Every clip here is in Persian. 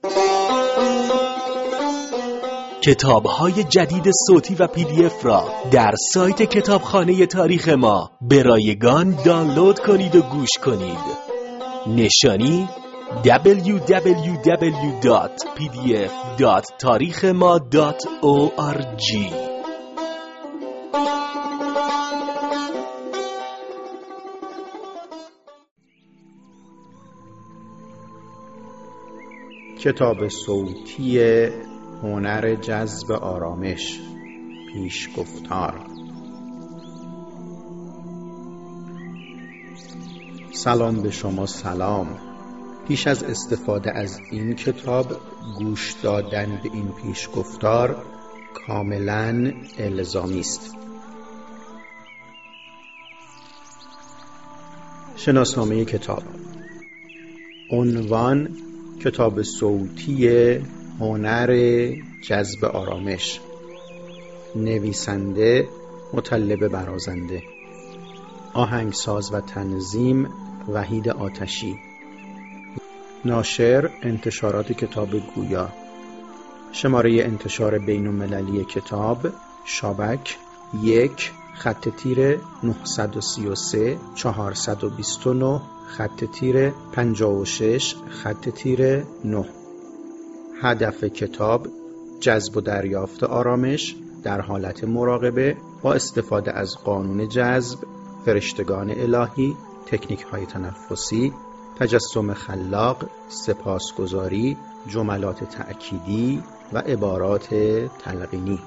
کتاب‌های جدید صوتی و PDF را در سایت کتابخانه تاریخ ما به رایگان دانلود کنید و گوش کنید. نشانی www.pdf.tarikhma.org. کتاب صوتی هنر جذب آرامش، پیشگفتار. سلام به شما. سلام. پیش از استفاده از این کتاب گوش دادن به این پیشگفتار کاملاً الزامی است. شناسنامه کتاب. عنوان: کتاب صوتی هنر جذب آرامش. نویسنده: مطلب برازنده. آهنگساز و تنظیم: وحید آتشی. ناشر: انتشارات کتاب گویا. شماره انتشار بین‌المللی کتاب: شابک 1-429-429-56-9. هدف کتاب: جذب و دریافت آرامش در حالت مراقبه با استفاده از قانون جذب، فرشتگان الهی، تکنیک‌های تنفسی، تجسم خلاق، سپاسگزاری، جملات تأکیدی و عبارات تلقینی.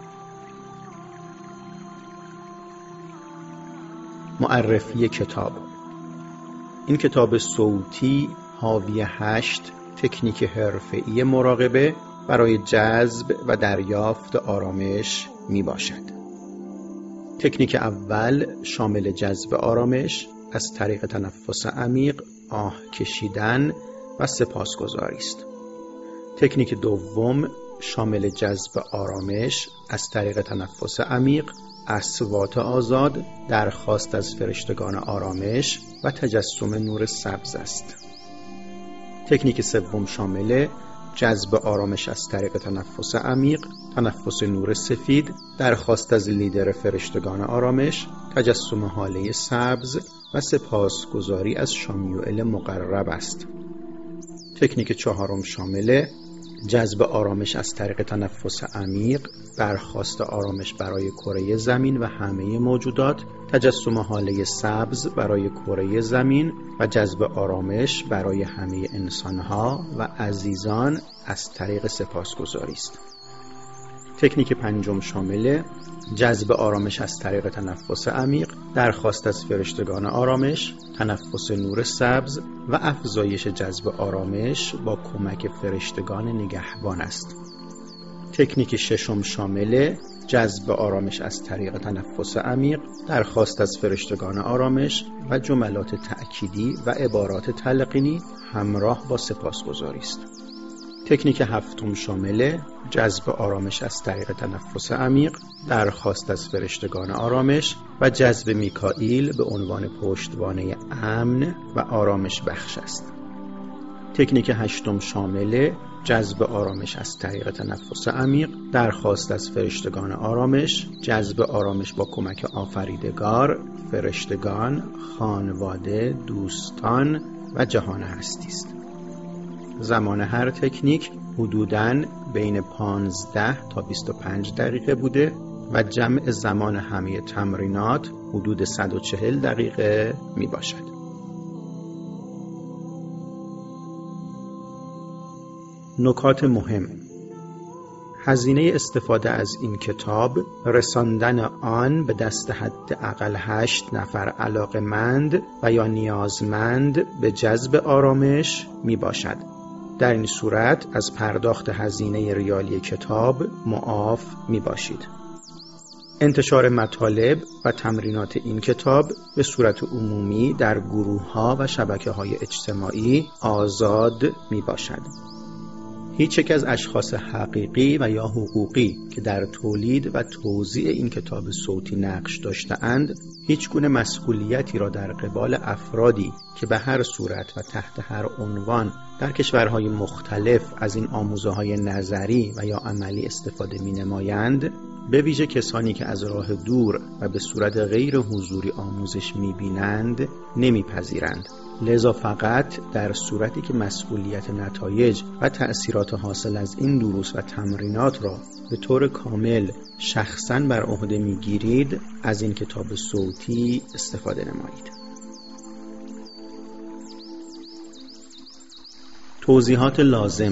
معرفی کتاب. این کتاب صوتی حاوی 8 تکنیک حرفه‌ای مراقبه برای جذب و دریافت آرامش می باشد. تکنیک اول شامل جذب آرامش از طریق تنفس عمیق، آه کشیدن و سپاسگزاری است. تکنیک دوم شامل جذب آرامش از طریق تنفس عمیق، اصوات آزاد، درخواست از فرشتگان آرامش و تجسم نور سبز است. تکنیک سوم شامل جذب آرامش از طریق تنفس عمیق، تنفس نور سفید، درخواست از لیدر فرشتگان آرامش، تجسم هاله سبز و سپاسگزاری از شامیوئل مقرب است. تکنیک چهارم شامل جذب آرامش از طریق تنفس عمیق، درخواست آرامش برای کره زمین و همه موجودات، تجسم هاله سبز برای کره زمین و جذب آرامش برای همه انسانها و عزیزان از طریق سپاسگزاری است. تکنیک پنجم شامل جذب آرامش از طریق تنفس عمیق، درخواست از فرشتگان آرامش، تنفس نور سبز و افزایش جذب آرامش با کمک فرشتگان نگهبان است. تکنیک ششم شامل جذب آرامش از طریق تنفس عمیق، درخواست از فرشتگان آرامش و جملات تأکیدی و عبارات تلقینی همراه با سپاسگزاری است. تکنیک هفتم شامل جذب آرامش از طریق تنفس عمیق، درخواست از فرشتگان آرامش و جذب میکائیل به عنوان پشتوانه امن و آرامش بخش است. تکنیک هشتم شامل جذب آرامش از طریق تنفس عمیق، درخواست از فرشتگان آرامش، جذب آرامش با کمک آفریدگار، فرشتگان، خانواده، دوستان و جهان هستی است. زمان هر تکنیک حدوداً بین 15 تا 25 دقیقه بوده و جمع زمان همه تمرینات حدود 140 دقیقه می باشد. نکات مهم: هزینه استفاده از این کتاب رساندن آن به دست حداقل 8 نفر علاقه‌مند و یا نیازمند به جذب آرامش می باشد. در این صورت از پرداخت هزینه ریالی کتاب معاف می باشید. انتشار مطالب و تمرینات این کتاب به صورت عمومی در گروه‌ها و شبکه‌های اجتماعی آزاد می باشد. هیچ یک از اشخاص حقیقی و یا حقوقی که در تولید و توزیع این کتاب صوتی نقش داشته‌اند هیچ گونه مسئولیتی را در قبال افرادی که به هر صورت و تحت هر عنوان در کشورهای مختلف از این آموزه‌های نظری و یا عملی استفاده می‌نمایند، به ویژه کسانی که از راه دور و به صورت غیر حضوری آموزش می‌بینند، نمی‌پذیرند. لذا فقط در صورتی که مسئولیت نتایج و تأثیرات حاصل از این دروس و تمرینات را به طور کامل شخصاً بر عهده می‌گیرید، از این کتاب صوتی استفاده نمایید. توضیحات لازم.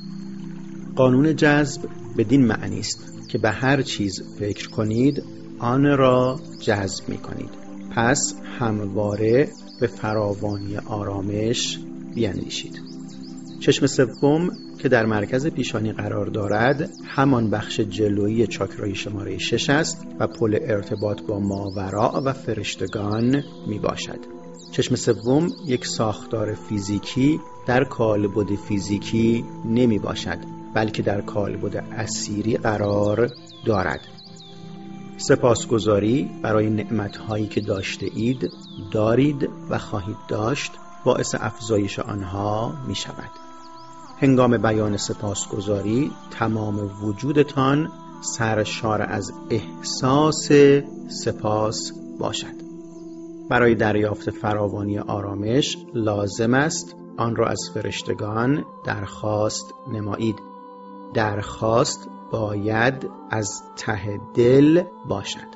قانون جذب بدین معنی است که به هر چیز فکر کنید آن را جذب می‌کنید. پس همواره به فراوانی آرامش بیاندیشید. چشم سوم که در مرکز پیشانی قرار دارد همان بخش جلویی چاکرای شماره 6 است و پل ارتباط با ماوراء و فرشتگان می باشد. چشم سوم یک ساختار فیزیکی در کالبد فیزیکی نمی باشد، بلکه در کالبد اثیری قرار دارد. سپاسگزاری برای نعمت‌هایی که داشته اید، دارید و خواهید داشت باعث افزایش آنها می شود. هنگام بیان سپاسگزاری تمام وجودتان سرشار از احساس سپاس باشد. برای دریافت فراوانی آرامش لازم است آن را از فرشتگان درخواست نمایید. درخواست باید از ته دل باشد.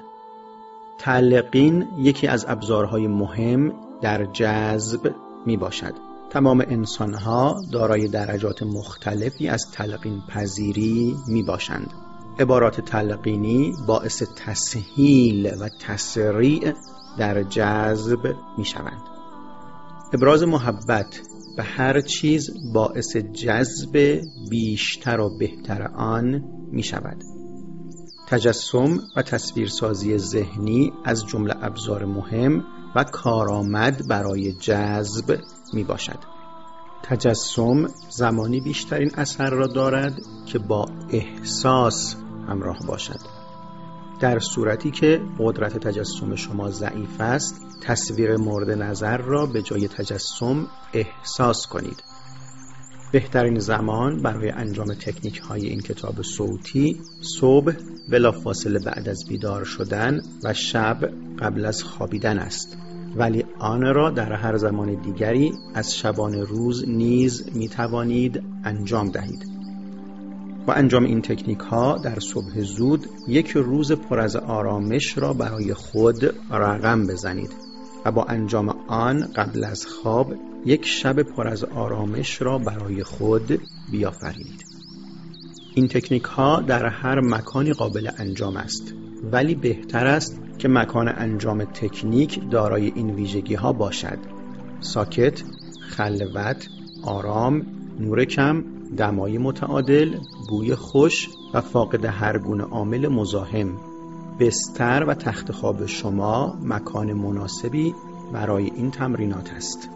تلقین یکی از ابزارهای مهم در جذب می باشد. تمام انسانها دارای درجات مختلفی از تلقین پذیری می باشند. عبارات تلقینی باعث تسهیل و تسریع در جذب می شوند. ابراز محبت به هر چیز باعث جذب بیشتر و بهتر آن می شود. تجسم و تصویرسازی ذهنی از جمله ابزار مهم و کارآمد برای جذب می باشد. تجسم زمانی بیشترین اثر را دارد که با احساس همراه باشد. در صورتی که قدرت تجسم شما ضعیف است، تصویر مورد نظر را به جای تجسم احساس کنید. بهترین زمان برای انجام تکنیک های این کتاب صوتی صبح بلافاصله بعد از بیدار شدن و شب قبل از خوابیدن است، ولی آن را در هر زمان دیگری از شبان روز نیز می توانید انجام دهید. با انجام این تکنیک ها در صبح زود یک روز پر از آرامش را برای خود رقم بزنید و با انجام آن قبل از خواب یک شب پر از آرامش را برای خود بیافرینید. این تکنیک ها در هر مکانی قابل انجام است، ولی بهتر است که مکان انجام تکنیک دارای این ویژگی ها باشد: ساکت، خلوت، آرام، نور کم، دمای متعادل، بوی خوش و فاقد هر گونه عامل مزاحم. بستر و تخت خواب شما مکان مناسبی برای این تمرینات است.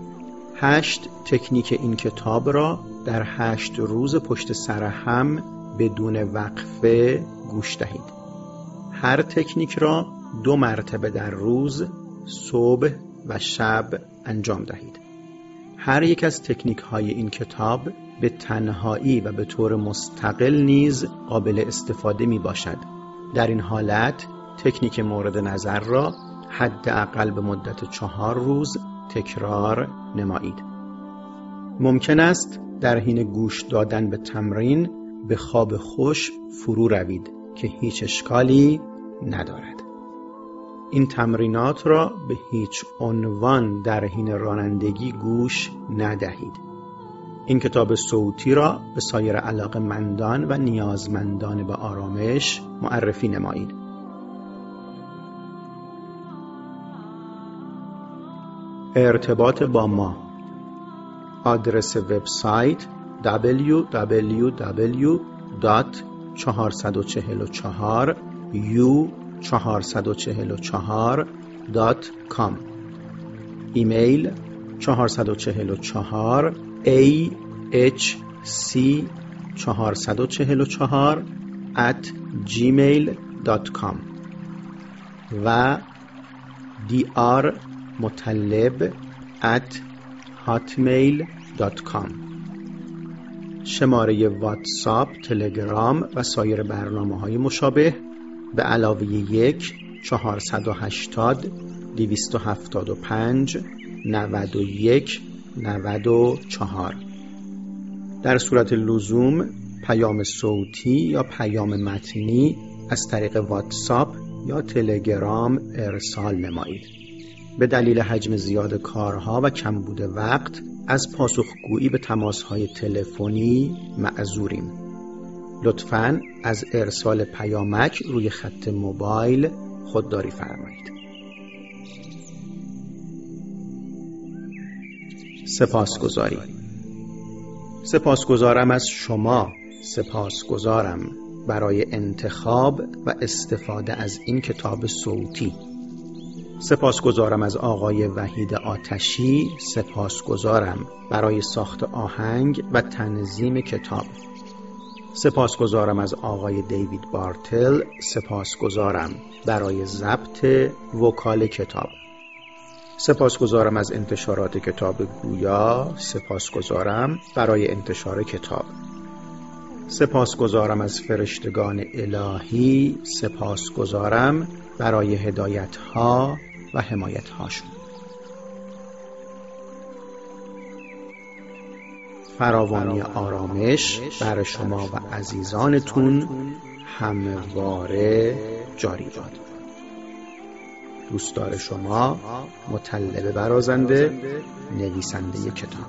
8 تکنیک این کتاب را در 8 روز پشت سر هم بدون وقفه گوش دهید. هر تکنیک را 2 مرتبه در روز، صبح و شب انجام دهید. هر یک از تکنیک های این کتاب به تنهایی و به طور مستقل نیز قابل استفاده می باشد. در این حالت تکنیک مورد نظر را حداقل به مدت 4 روز تکرار نمایید. ممکن است در حین گوش دادن به تمرین به خواب خوش فرو روید که هیچ اشکالی ندارد. این تمرینات را به هیچ عنوان در حین رانندگی گوش ندهید. این کتاب صوتی را به سایر علاقه‌مندان و نیازمندان به آرامش معرفی نمایید. ارتباط با ما: آدرس وبسایت www.444u444.com، ایمیل 444ahc 444@gmail.com و drmutalleb@hotmail.com. شماره واتساپ، تلگرام و سایر برنامه‌های مشابه به علاوه 1-480-275-91-94. در صورت لزوم پیام صوتی یا پیام متنی از طریق واتساپ یا تلگرام ارسال نمایید. به دلیل حجم زیاد کارها و کمبود وقت از پاسخگویی به تماس‌های تلفنی معذوریم. لطفاً از ارسال پیامک روی خط موبایل خودداری فرمایید. سپاسگزارم از شما. سپاسگزارم برای انتخاب و استفاده از این کتاب صوتی. سپاسگزارم از آقای وحید آتشی. سپاسگزارم برای ساخت آهنگ و تنظیم کتاب. سپاسگزارم از آقای دیوید بارتل. سپاسگزارم برای ضبط وکال کتاب. سپاسگزارم از انتشارات کتاب گویا. سپاسگزارم برای انتشار کتاب. سپاسگزارم از فرشتگان الهی. سپاسگزارم برای هدایت‌ها و حمایت‌هاشون. فراوانی آرامش بر شما و عزیزانتون همواره جاری باد. دوستدار شما، مطلب برازنده، نویسنده کتاب.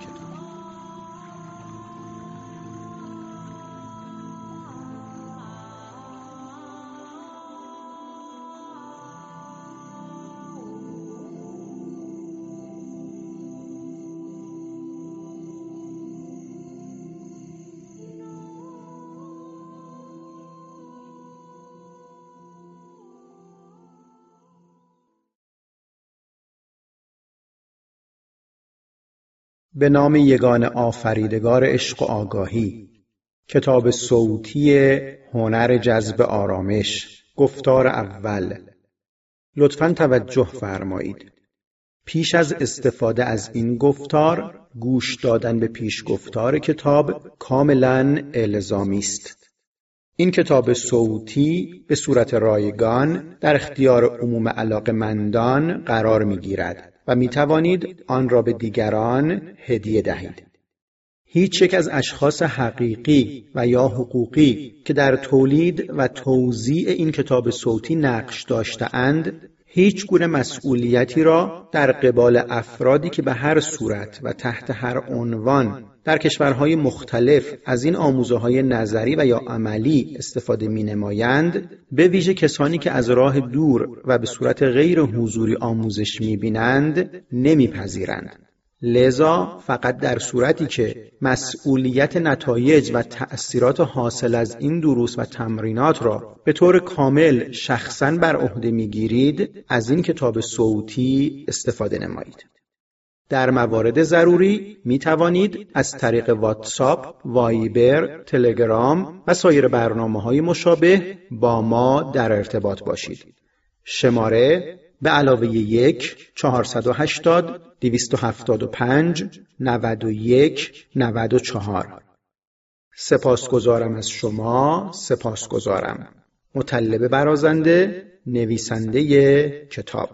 به نام یگان آفریدگار عشق و آگاهی. کتاب صوتی هنر جذب آرامش. گفتار اول. لطفاً توجه فرمایید. پیش از استفاده از این گفتار، گوش دادن به پیش گفتار کتاب کاملاً الزامی است. این کتاب صوتی به صورت رایگان در اختیار عموم علاقه‌مندان قرار می‌گیرد و می توانید آن را به دیگران هدیه دهید. هیچ یک از اشخاص حقیقی و یا حقوقی که در تولید و توزیع این کتاب صوتی نقش داشته‌اند، هیچ گونه مسئولیتی را در قبال افرادی که به هر صورت و تحت هر عنوان در کشورهای مختلف از این آموزه‌های نظری و یا عملی استفاده می‌نمایند، به ویژه کسانی که از راه دور و به صورت غیر حضوری آموزش می‌بینند، نمی‌پذیرند. لذا فقط در صورتی که مسئولیت نتایج و تأثیرات حاصل از این دروس و تمرینات را به طور کامل شخصاً بر عهده می‌گیرید، از این کتاب صوتی استفاده نمایید. در موارد ضروری می توانید از طریق واتساپ، وایبر، تلگرام و سایر برنامه‌های مشابه با ما در ارتباط باشید. شماره به علاوه 1-480-275-91-94. سپاسگزارم از شما. سپاسگزارم. مطلب برازنده، نویسنده کتاب.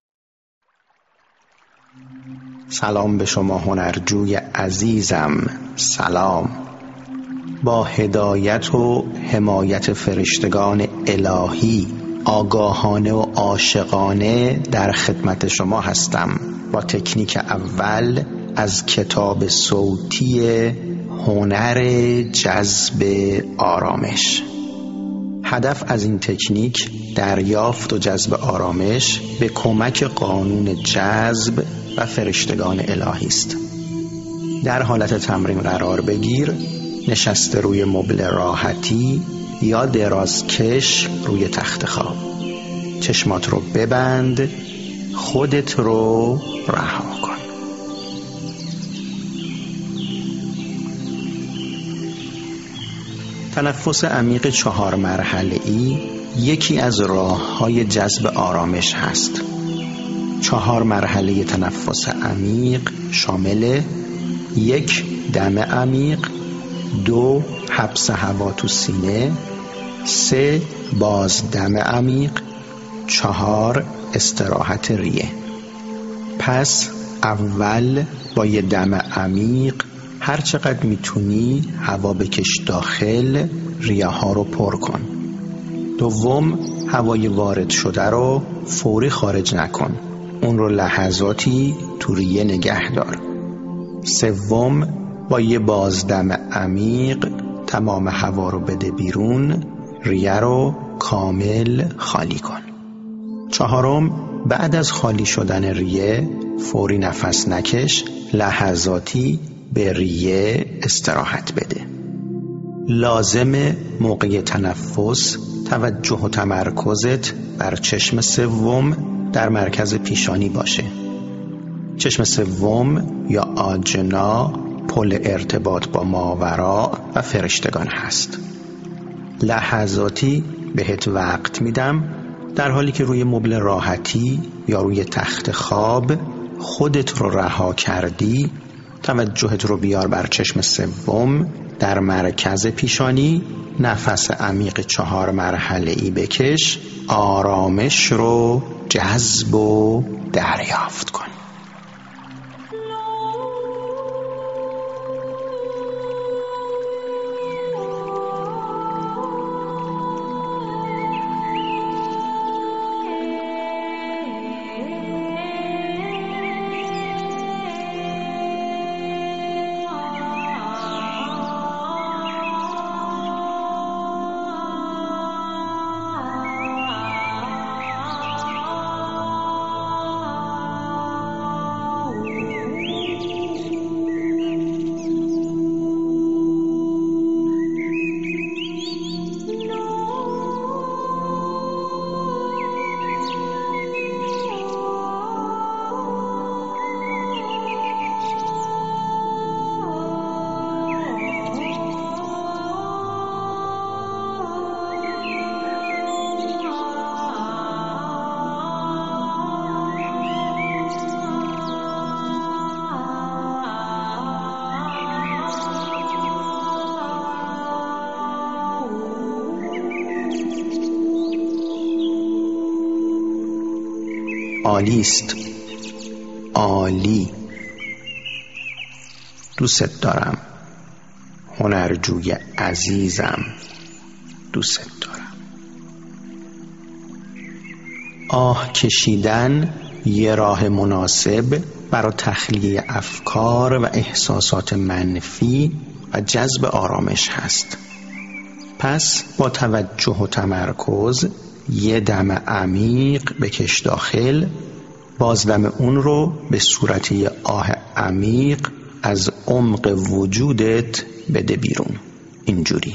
سلام به شما هنرجوی عزیزم. سلام. با هدایت و حمایت فرشتگان الهی آگاهانه و عاشقانه در خدمت شما هستم با تکنیک اول از کتاب صوتی هنر جذب آرامش. هدف از این تکنیک دریافت و جذب آرامش به کمک قانون جذب و فرشتگان الهی است. در حالت تمرین قرار بگیر، نشسته روی مبل راحتی یا درازکش روی تخت خواب. چشمات رو ببند، خودت رو رها کن. تنفس عمیق 4 مرحله‌ای یکی از راه‌های جذب آرامش هست. 4 مرحله تنفس عمیق شامل 1 دم عمیق، 2 حبس هوا تو سینه، 3 بازدم عمیق، 4 استراحت ریه. پس اول با یه دم عمیق هر چقدر میتونی هوا بکش داخل، ریه ها رو پر کن. دوم هوای وارد شده رو فوری خارج نکن، اون رو لحظاتی تو ریه نگه دار. سوم با یه بازدم عمیق تمام هوا رو بده بیرون، ریه رو کامل خالی کن. چهارم بعد از خالی شدن ریه فوری نفس نکش، لحظاتی به ریه استراحت بده. لازم موقع تنفس توجه و تمرکزت بر چشم سوم در مرکز پیشانی باشه. چشم سوم یا آجنا پل ارتباط با ماوراء و فرشتگان هست. لحظاتی بهت وقت میدم در حالی که روی مبل راحتی یا روی تخت خواب خودت رو رها کردی، توجهت رو بیار بر چشم سوم در مرکز پیشانی، نفس عمیق 4 مرحله‌ای بکش، آرامش رو جذب و دریافت کن. عالیست، عالی. دوست دارم هنرجوی عزیزم، دوست دارم. آه کشیدن یه راه مناسب برای تخلیه افکار و احساسات منفی و جذب آرامش هست. پس با توجه و تمرکز یه دم عمیق بکش داخل، بازدم اون رو به صورت یه آه عمیق از عمق وجودت بده بیرون. اینجوری.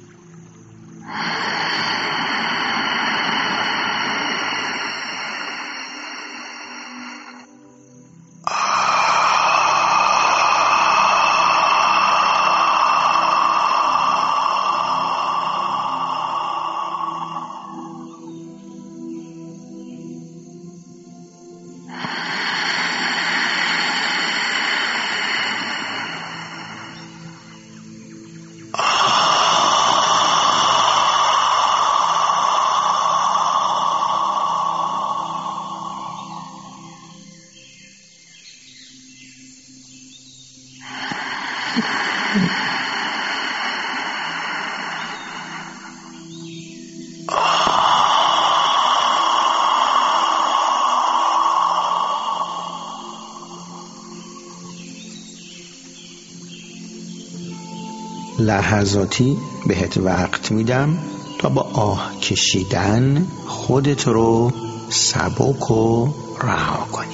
لحظاتی بهت وقت میدم تا با آه کشیدن خودت رو سبک و رها کنی.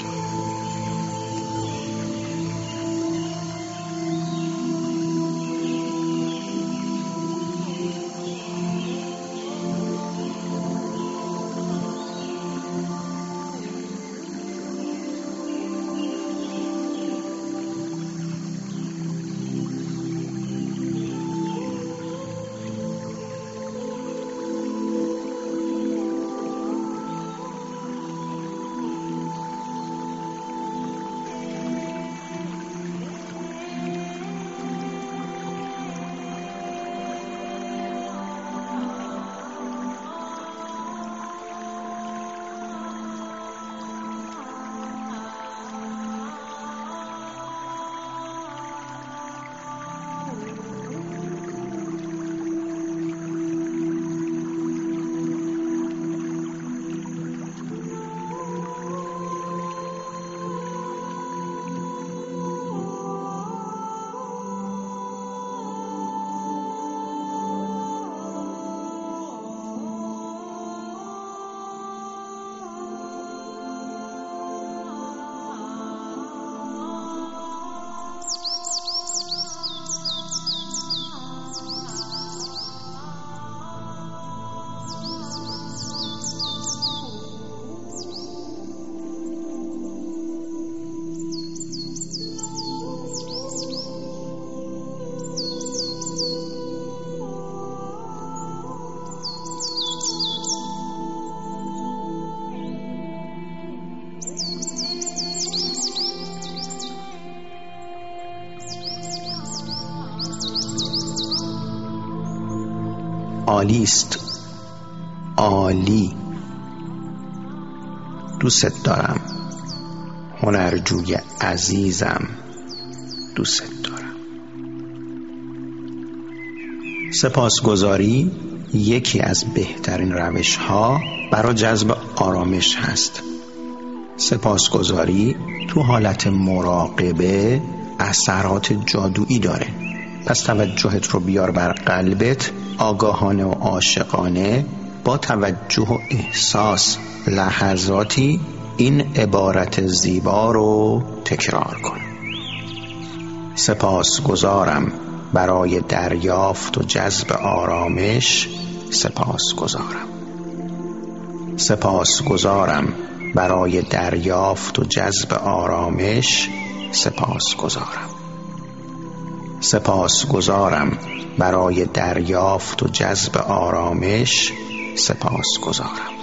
عالی است. عالی. دوست دارم. هنرجوی عزیزم. دوست دارم. سپاسگزاری یکی از بهترین روش‌ها برای جذب آرامش هست. سپاسگزاری تو حالت مراقبه اثرات جادویی داره. پس توجهت رو بیار بر قلبت، آگاهانه و عاشقانه با توجه و احساس لحظاتی این عبارت زیبا رو تکرار کن. سپاسگزارم برای دریافت و جذب آرامش. سپاسگزارم. سپاسگزارم برای دریافت و جذب آرامش. سپاسگزارم. سپاسگزارم برای دریافت و جذب آرامش. سپاسگزارم.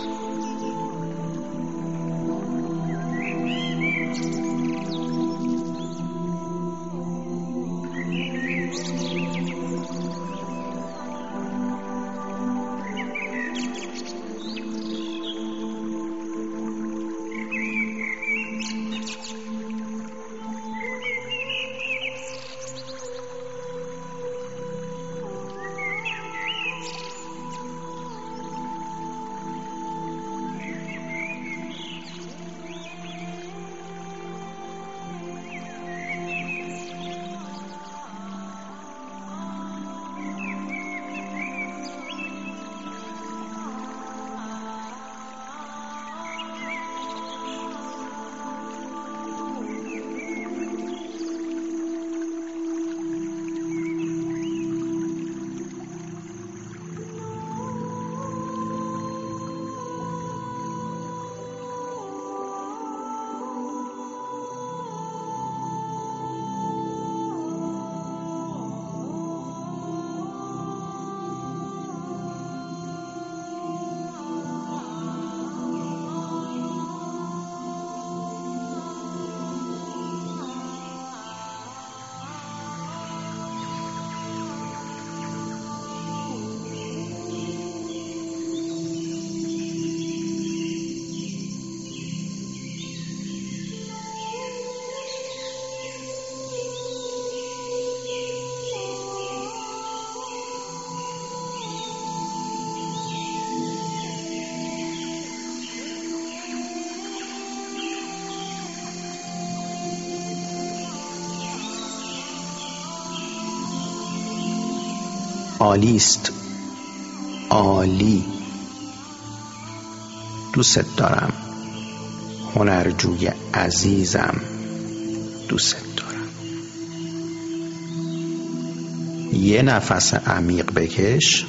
عالی است. عالی. دوست دارم. هنرجوی عزیزم. دوست دارم. یه نفس عمیق بکش.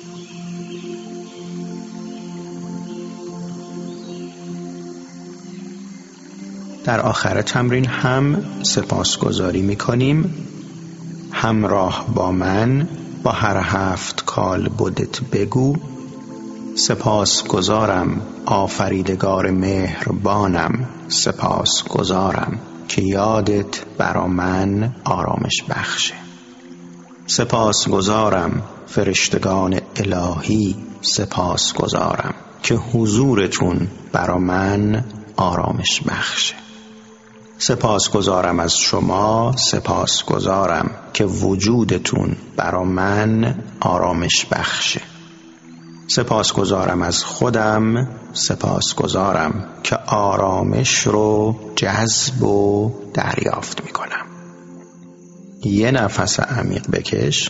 در آخر تمرین هم سپاسگزاری می‌کنیم. همراه با من با هر 7 کالبدت بگو: سپاسگزارم آفریدگار مهربانم، سپاسگزارم که یادت برا من آرامش بخشه. سپاسگزارم فرشتگان الهی، سپاسگزارم که حضورتون برا من آرامش بخشه. سپاسگزارم از شما، سپاسگزارم که وجودتون برا من آرامش بخشه. سپاسگزارم از خودم، سپاسگزارم که آرامش رو جذب و دریافت میکنم. یه نفس عمیق بکش.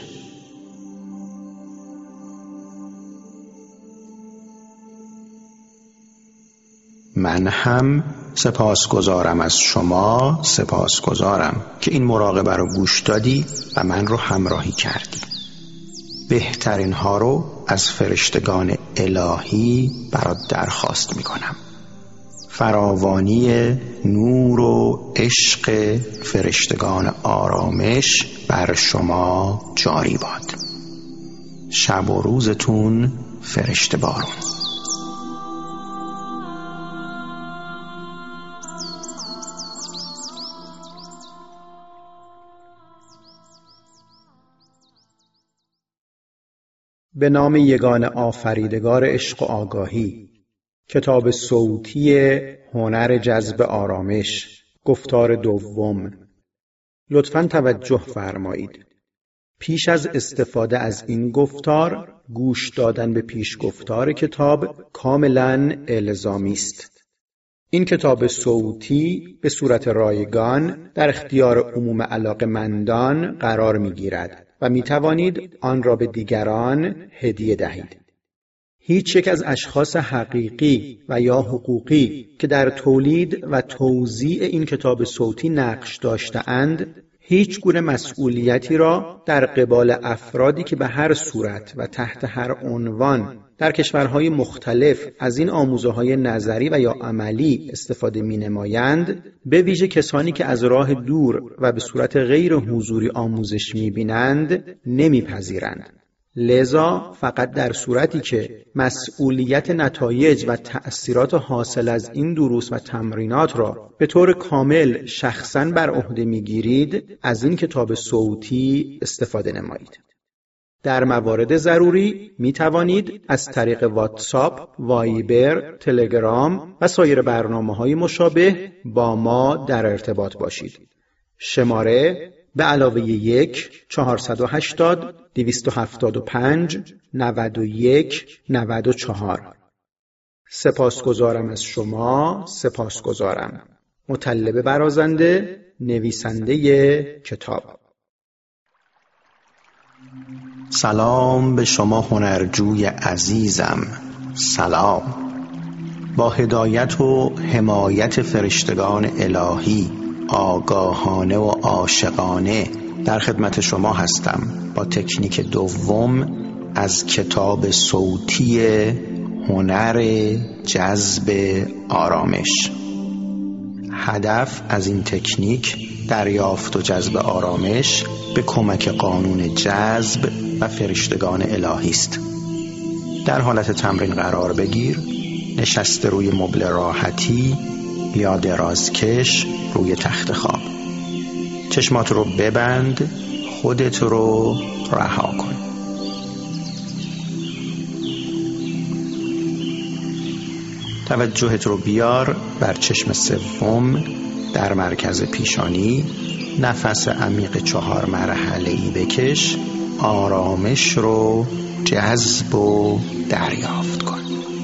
من هم سپاسگزارم از شما، سپاسگزارم که این مراقبه رو گوش دادی و من رو همراهی کردی. بهترین ها رو از فرشتگان الهی برات درخواست میکنم. فراوانی نور و عشق فرشتگان آرامش بر شما جاری باد. شب و روزتون فرشته بارون. به نام یگان آفریدگار عشق و آگاهی. کتاب صوتی هنر جذب آرامش، گفتار دوم. لطفاً توجه فرمایید. پیش از استفاده از این گفتار، گوش دادن به پیش گفتار کتاب کاملاً الزامی است. این کتاب صوتی به صورت رایگان در اختیار عموم علاقه‌مندان قرار می‌گیرد و می‌توانید آن را به دیگران هدیه دهید. هیچ یک از اشخاص حقیقی و یا حقوقی که در تولید و توزیع این کتاب صوتی نقش داشته‌اند، هیچ گونه مسئولیتی را در قبال افرادی که به هر صورت و تحت هر عنوان در کشورهای مختلف از این آموزه‌های نظری و یا عملی استفاده می‌نمایند، به ویژه کسانی که از راه دور و به صورت غیر حضوری آموزش می‌بینند، نمی‌پذیرند. لذا فقط در صورتی که مسئولیت نتایج و تأثیرات حاصل از این دروس و تمرینات را به طور کامل شخصاً بر عهده می‌گیرید، از این کتاب صوتی استفاده نمایید. در موارد ضروری می توانید از طریق واتساپ، وایبر، تلگرام و سایر برنامه‌های مشابه با ما در ارتباط باشید. شماره به علاوه 1-478-275-91-94. سپاسگزارم از شما، سپاسگزارم. مطلب برازنده، نویسنده کتاب. سلام به شما هنرجوی عزیزم. سلام. با هدایت و حمایت فرشتگان الهی، آگاهانه و عاشقانه در خدمت شما هستم با تکنیک دوم از کتاب صوتی هنر جذب آرامش. هدف از این تکنیک دریافت و جذب آرامش به کمک قانون جذب و فرشتگان الهی است. در حالت تمرین قرار بگیر، نشسته روی مبل راحتی یا درازکش روی تخت خواب. چشمات رو ببند، خودت رو رها کن. توجهت رو بیار بر چشم سوم در مرکز پیشانی. نفس عمیق 4 مرحله‌ای بکش. آرامش رو جذب و دریافت کن.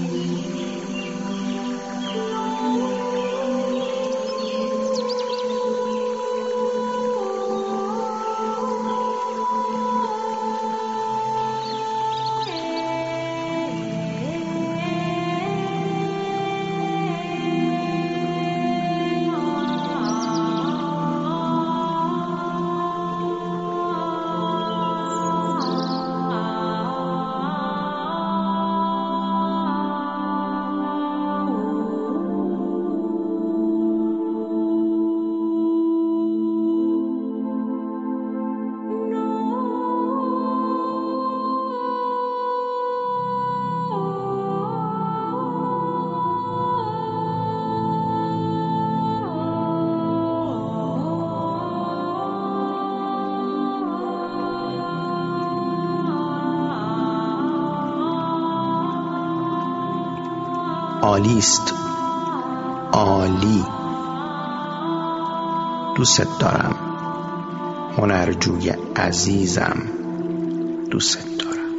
عالی است. عالی. دوست دارم. هنرجوی عزیزم، دوست دارم.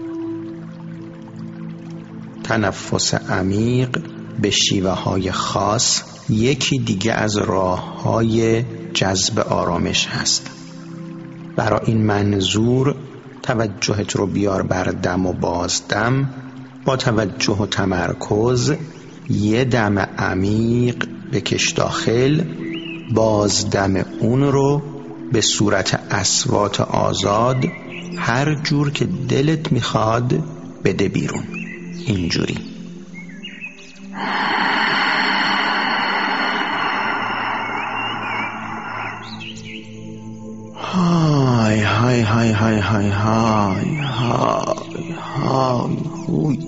تنفس عمیق به شیوه‌های خاص یکی دیگه از راه‌های جذب آرامش هست. برای این منظور توجهت رو بیار بر دم و بازدم. با توجه و تمرکز یه دم عمیق بکش داخل، بازدم اون رو به صورت اصوات آزاد هر جور که دلت میخواد بده بیرون. اینجوری. های های های های های های های های هوی.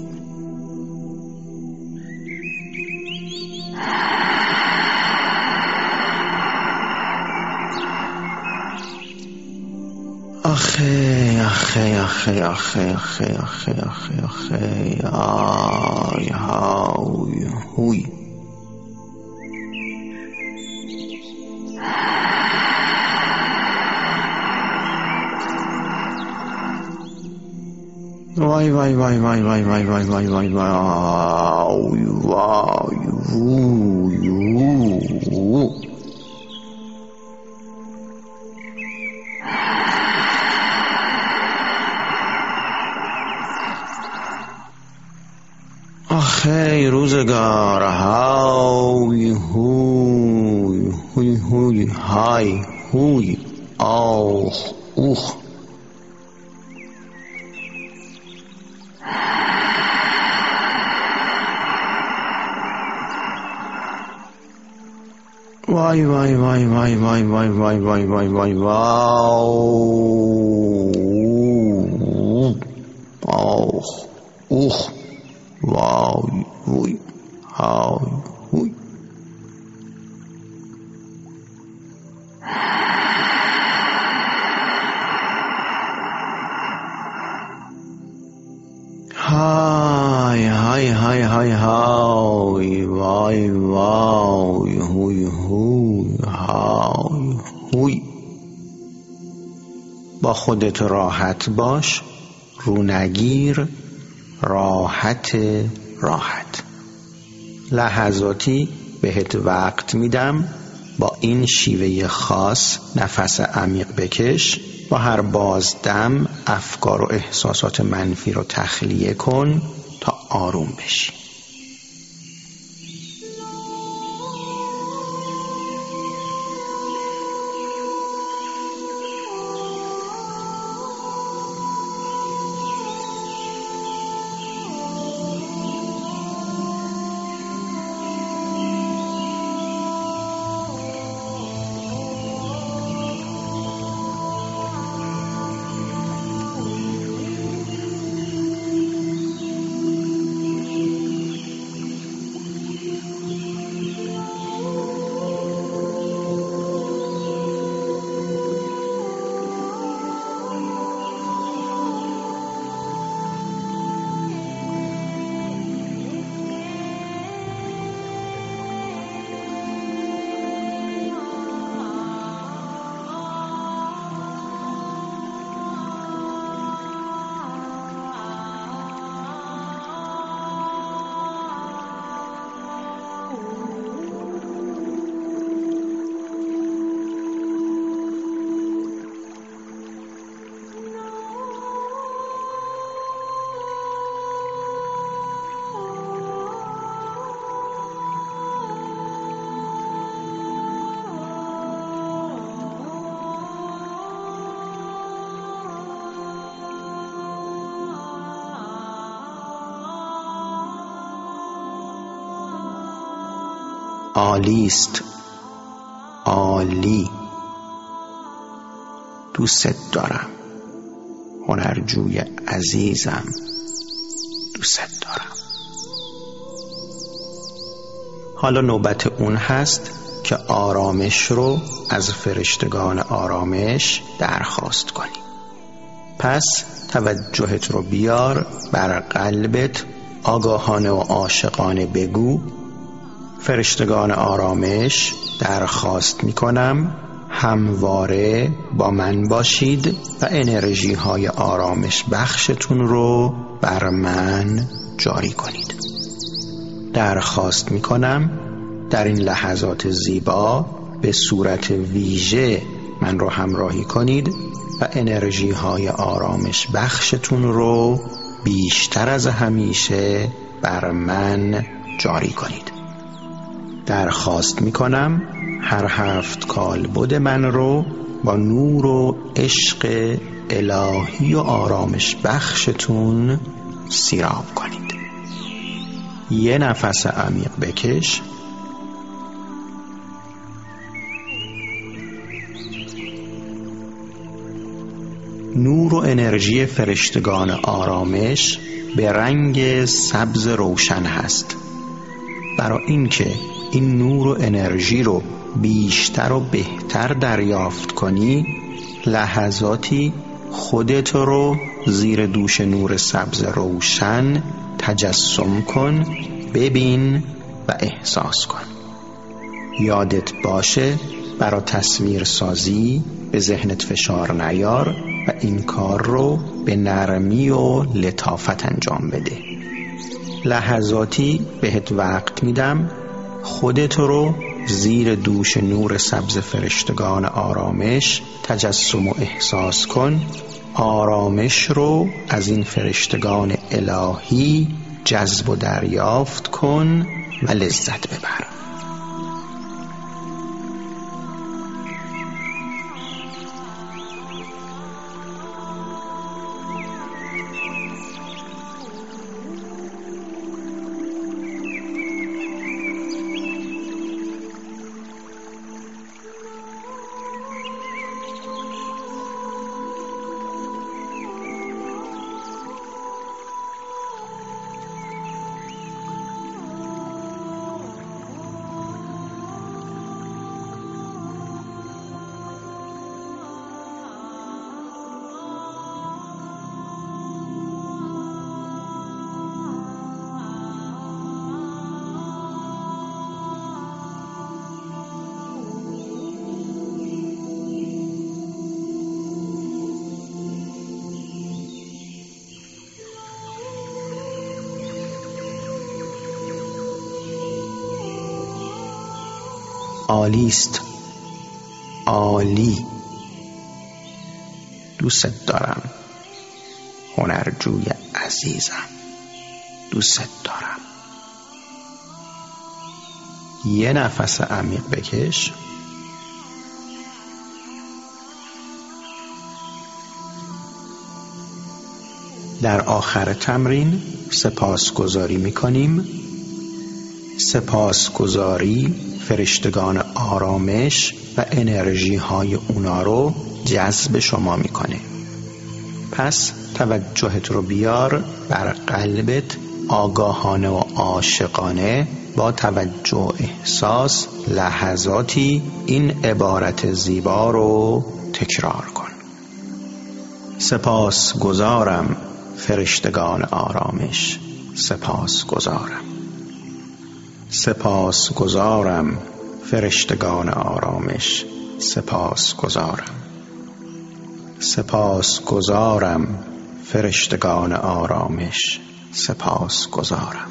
آخه آخه آخه آخه آخه آخه آخه آخه آی هاوی هوی وای وای وای وای وای وای وای وای وای وای آخه روزگار هاوی هوی هوی هوی های هوی آخ اوخ وای وای وای وای وای وای وای وای وای وای وای آخ اوخ وای وای های وای های های های های های وای وای هوی هوی های هوی. با خودت راحت باش، رو نگیر، راحت راحت. لحظاتی بهت وقت میدم با این شیوه خاص نفس عمیق بکش. با هر بازدم افکار و احساسات منفی رو تخلیه کن تا آروم بشی. عالیست، عالی، دوست دارم، هنرجوی عزیزم، دوست دارم. حالا نوبت اون هست که آرامش رو از فرشتگان آرامش درخواست کنی. پس توجهت رو بیار بر قلبت، آگاهانه و عاشقانه بگو: فرشتگان آرامش، درخواست میکنم همواره با من باشید و انرژی های آرامش بخشتون رو بر من جاری کنید. درخواست میکنم در این لحظات زیبا به صورت ویژه من رو همراهی کنید و انرژی های آرامش بخشتون رو بیشتر از همیشه بر من جاری کنید. درخواست میکنم هر 7 کالبد من رو با نور و عشق الهی و آرامش بخشتون سیراب کنید. یه نفس عمیق بکش. نور و انرژی فرشتگان آرامش به رنگ سبز روشن هست. برای اینکه این نور و انرژی رو بیشتر و بهتر دریافت کنی، لحظاتی خودت رو زیر دوش نور سبز روشن تجسم کن، ببین و احساس کن. یادت باشه برای تصویر سازی به ذهنت فشار نیار و این کار رو به نرمی و لطافت انجام بده. لحظاتی بهت وقت میدم، خودت رو زیر دوش نور سبز فرشتگان آرامش تجسم و احساس کن. آرامش رو از این فرشتگان الهی جذب و دریافت کن و لذت ببر. عالیست، عالی. دوست دارم هنرجوی عزیزم، دوست دارم. یه نفس عمیق بکش. در آخر تمرین سپاسگزاری می‌کنیم. سپاسگزاری فرشتگان آرامش و انرژی های اونا رو جذب شما میکنه. پس توجهت رو بیار بر قلبت، آگاهانه و عاشقانه با توجه و احساس لحظاتی این عبارت زیبا رو تکرار کن. سپاسگزارم فرشتگان آرامش، سپاسگزارم. سپاسگزارم فرشتگان آرامش، سپاسگزارم. سپاسگزارم فرشتگان آرامش، سپاسگزارم.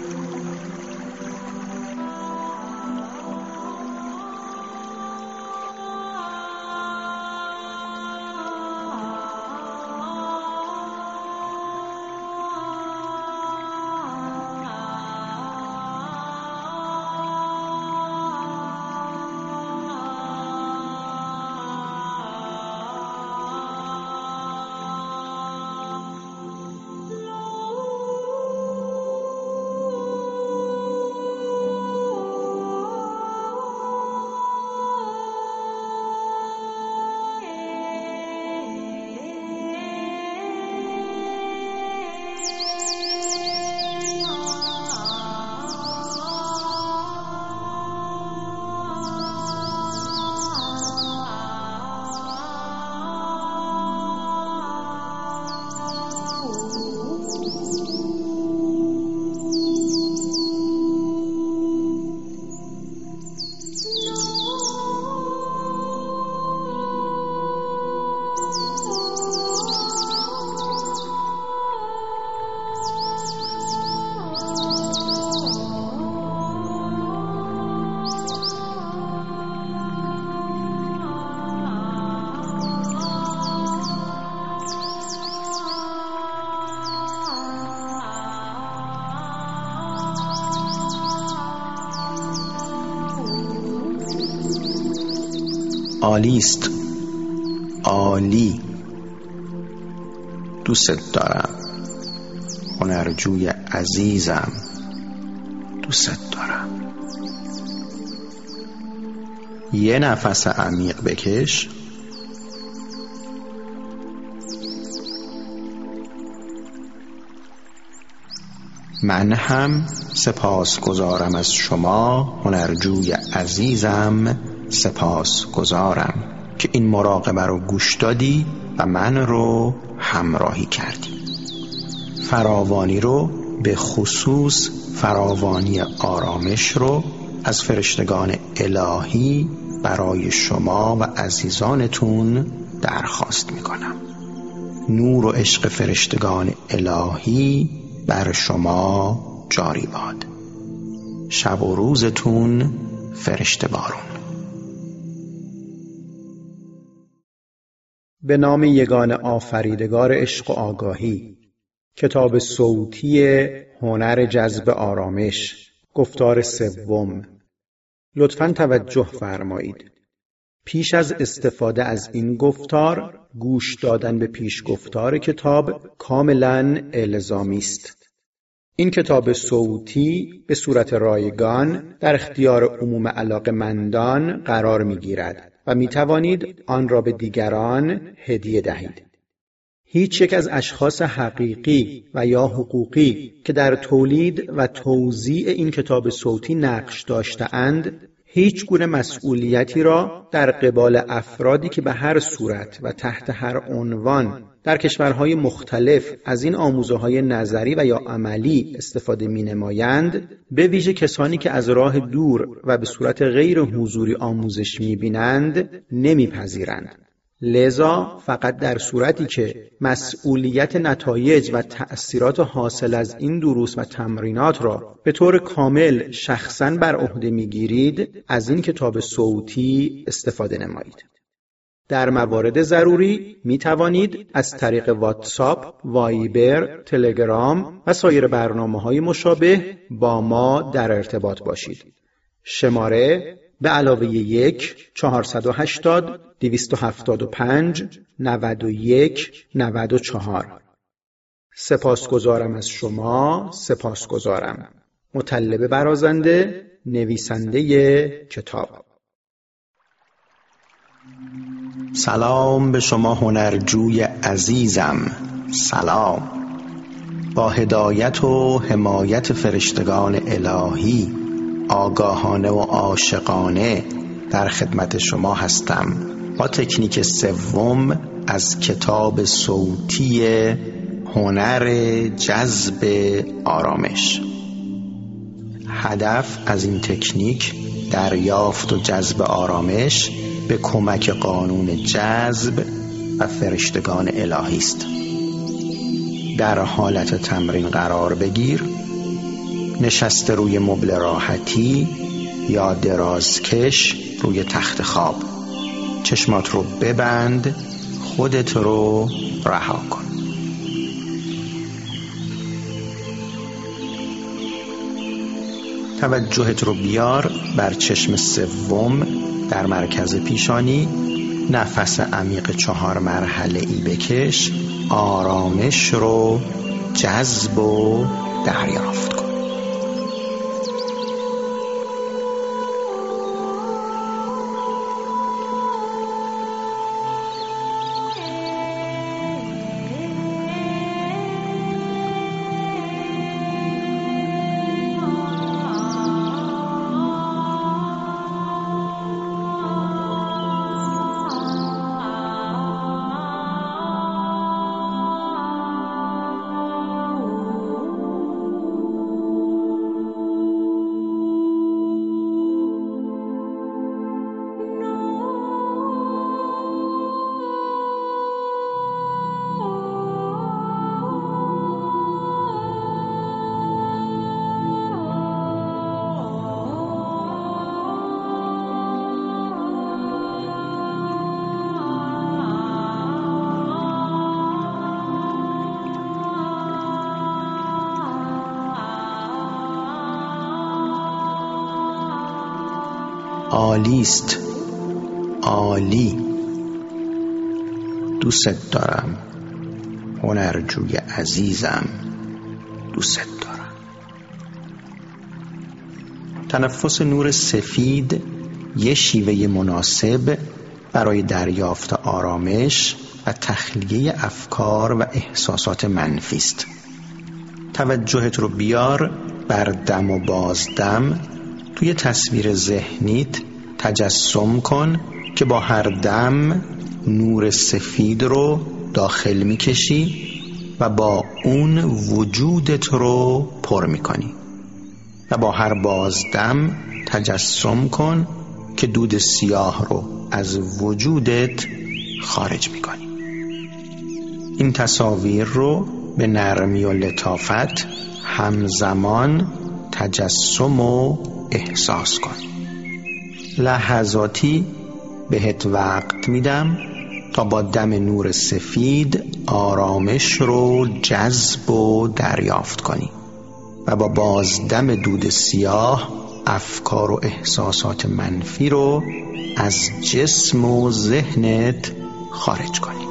عالیست، عالی. دوست دارم هنرجوی عزیزم، دوست دارم. یه نفس عمیق بکش. من هم سپاسگزارم از شما هنرجوی عزیزم، سپاسگزارم که این مراقبه رو گوش دادی و من رو همراهی کردی. فراوانی رو به خصوص فراوانی آرامش رو از فرشتگان الهی برای شما و عزیزانتون درخواست میکنم. نور و عشق فرشتگان الهی بر شما جاری باد. شب و روزتون فرشته بارون. به نام یگان آفریدگار عشق و آگاهی. کتاب صوتی هنر جذب آرامش، گفتار سوم. لطفاً توجه فرمایید. پیش از استفاده از این گفتار، گوش دادن به پیش گفتار کتاب کاملاً الزامی است. این کتاب صوتی به صورت رایگان در اختیار عموم علاقه‌مندان قرار می‌گیرد و می‌توانید آن را به دیگران هدیه دهید. هیچ یک از اشخاص حقیقی و یا حقوقی که در تولید و توزیع این کتاب صوتی نقش داشته‌اند، هیچ گونه مسئولیتی را در قبال افرادی که به هر صورت و تحت هر عنوان در کشورهای مختلف از این آموزه‌های نظری و یا عملی استفاده می‌نمایند، به ویژه کسانی که از راه دور و به صورت غیر حضوری آموزش می‌بینند، نمی‌پذیرند. لذا فقط در صورتی که مسئولیت نتایج و تأثیرات حاصل از این دروس و تمرینات را به طور کامل شخصاً بر عهده می‌گیرید، از این کتاب صوتی استفاده نمایید. در موارد ضروری می توانید از طریق واتساپ، وایبر، تلگرام و سایر برنامه‌های مشابه با ما در ارتباط باشید. شماره به علاوه 1-478-275-91-94. سپاسگزارم از شما، سپاسگزارم. مطلب برازنده، نویسنده کتاب. سلام به شما هنرجوی عزیزم. سلام. با هدایت و حمایت فرشتگان الهی آگاهانه و عاشقانه در خدمت شما هستم با تکنیک سوم از کتاب صوتی هنر جذب آرامش. هدف از این تکنیک دریافت و جذب آرامش به کمک قانون جذب و فرشتگان الهی است. در حالت تمرین قرار بگیر. نشسته روی مبل راحتی یا درازکش روی تخت خواب. چشمات رو ببند، خودت رو رها کن. توجهت رو بیار بر چشم سوم در مرکز پیشانی. نفس عمیق 4 مرحله‌ای بکش. آرامش رو جذب و دریافت کن. عالیست. عالی. دوست دارم. هنرجوی عزیزم، دوست دارم. تنفس نور سفید یه شیوه مناسب برای دریافت آرامش و تخلیه افکار و احساسات منفی است. توجهت رو بیار بر دم و بازدم. توی تصویر ذهنیت تجسم کن که با هر دم نور سفید رو داخل میکشی و با اون وجودت رو پر میکنی و با هر بازدم تجسم کن که دود سیاه رو از وجودت خارج میکنی. این تصاویر رو به نرمی و لطافت همزمان تجسم و احساس کن. لحظاتی بهت وقت میدم تا با دم نور سفید آرامش رو جذب و دریافت کنی و با بازدم دود سیاه افکار و احساسات منفی رو از جسم و ذهنت خارج کنی.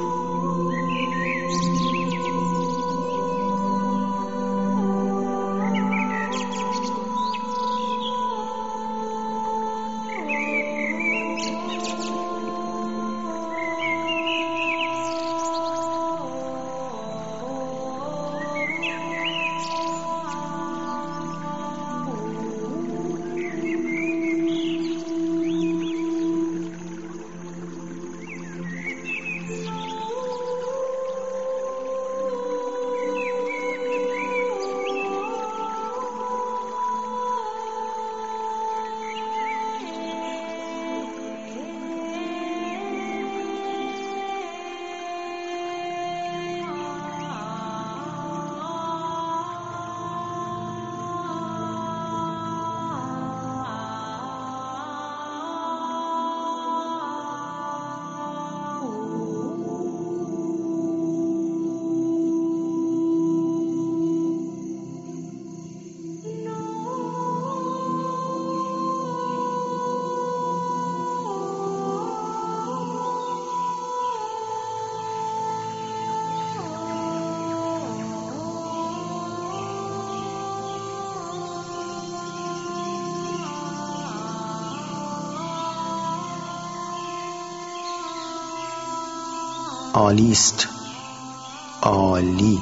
عالیست، عالی.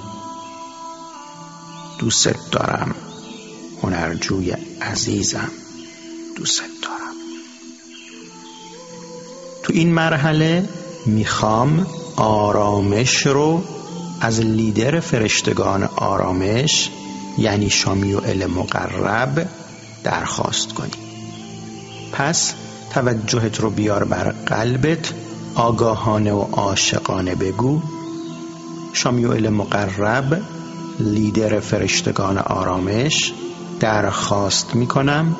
دوست دارم هنرجوی عزیزم، دوست دارم. تو این مرحله میخوام آرامش رو از لیدر فرشتگان آرامش یعنی شامیوئل مقرب درخواست کنی. پس توجهت رو بیار بر قلبت، آگاهانه و عاشقانه بگو: شامیوئل مقرب، لیدر فرشتگان آرامش، درخواست میکنم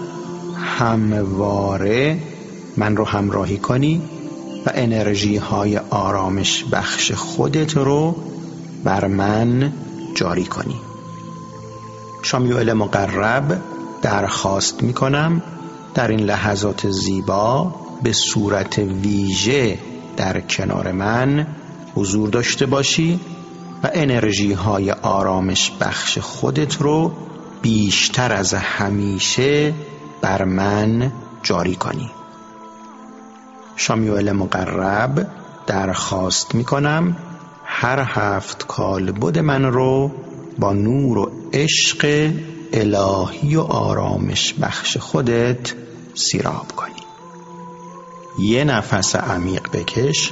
همواره من رو همراهی کنی و انرژی های آرامش بخش خودت رو بر من جاری کنی. شامیوئل مقرب، درخواست میکنم در این لحظات زیبا به صورت ویژه در کنار من حضور داشته باشی و انرژی های آرامش بخش خودت رو بیشتر از همیشه بر من جاری کنی. شامیوئل مقرب، درخواست میکنم هر 7 کالبد من رو با نور و عشق الهی و آرامش بخش خودت سیراب کنی. یه نفس عمیق بکش.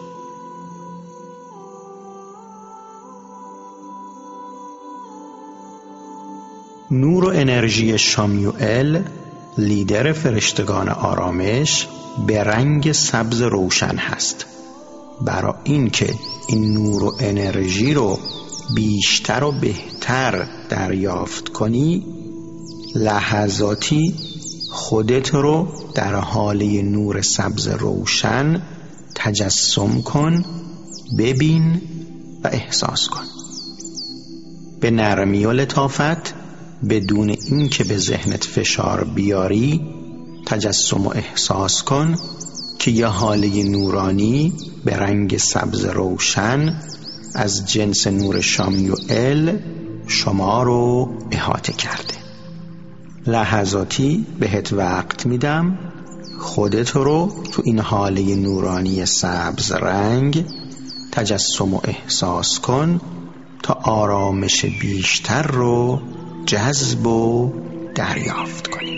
نور و انرژی شامیوئل، لیدر فرشتگان آرامش، به رنگ سبز روشن هست. برای اینکه این نور و انرژی رو بیشتر و بهتر دریافت کنی، لحظاتی خودت رو در حاله نور سبز روشن تجسم کن، ببین و احساس کن. به نرمی و لطافت، بدون اینکه به ذهنت فشار بیاری، تجسم و احساس کن که یه حاله نورانی به رنگ سبز روشن از جنس نور شامیوئل شما رو احاطه کرده. لحظاتی بهت وقت میدم خودت رو تو این حاله نورانی سبز رنگ تجسم و احساس کن تا آرامش بیشتر رو جذب و دریافت کنی.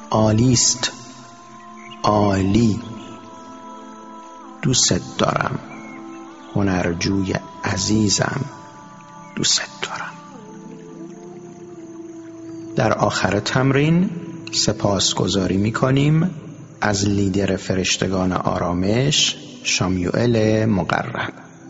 عالیست، عالی. دوست دارم، هنرجوی عزیزم، دوست دارم. در آخر تمرین سپاسگزاری می‌کنیم از لیدر فرشتگان آرامش شامیوئل مقرب.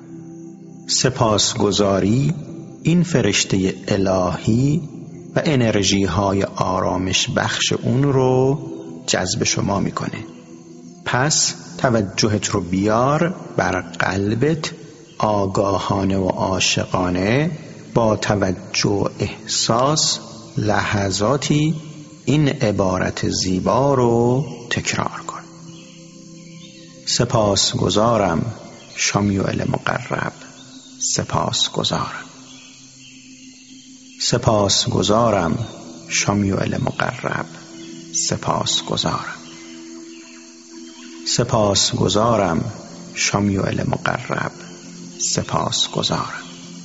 سپاسگزاری این فرشته الهی و انرژی های آرامش بخش اون رو جذب شما میکنه. پس توجهت رو بیار بر قلبت، آگاهانه و عاشقانه با توجه و احساس لحظاتی این عبارت زیبا رو تکرار کن. سپاسگزارم شامیوئل مقرب، سپاسگزارم. سپاسگزارم شامیوئل مقرب، سپاسگزارم. سپاسگزارم شامیوئل مقرب، سپاسگزارم.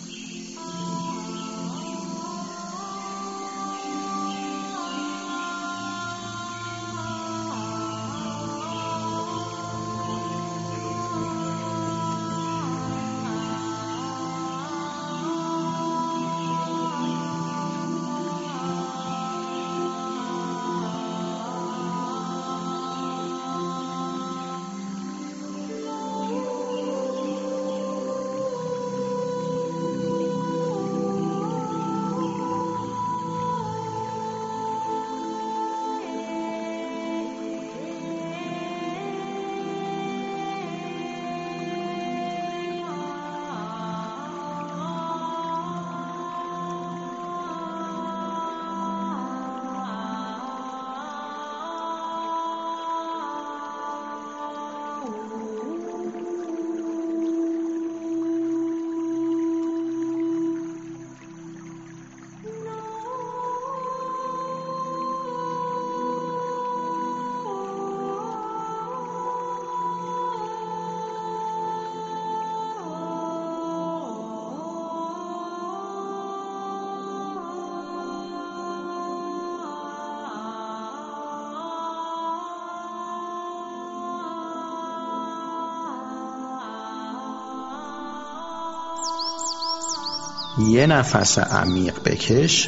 یه نفس عمیق بکش.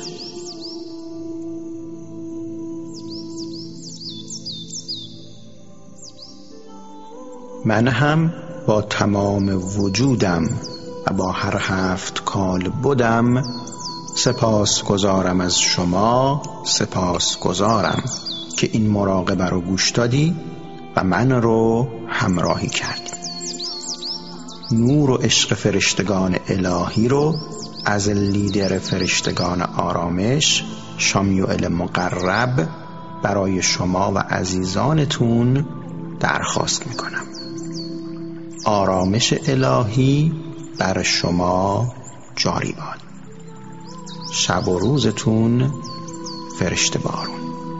من هم با تمام وجودم و با هر 7 کال بودم سپاسگزارم از شما، سپاسگزارم که این مراقبه رو گوش دادی و من رو همراهی کردی. نور و عشق فرشتگان الهی رو از لیدر فرشتگان آرامش شامیوئل مقرب برای شما و عزیزانتون درخواست میکنم. آرامش الهی بر شما جاری باد. شب و روزتون فرشته بارون.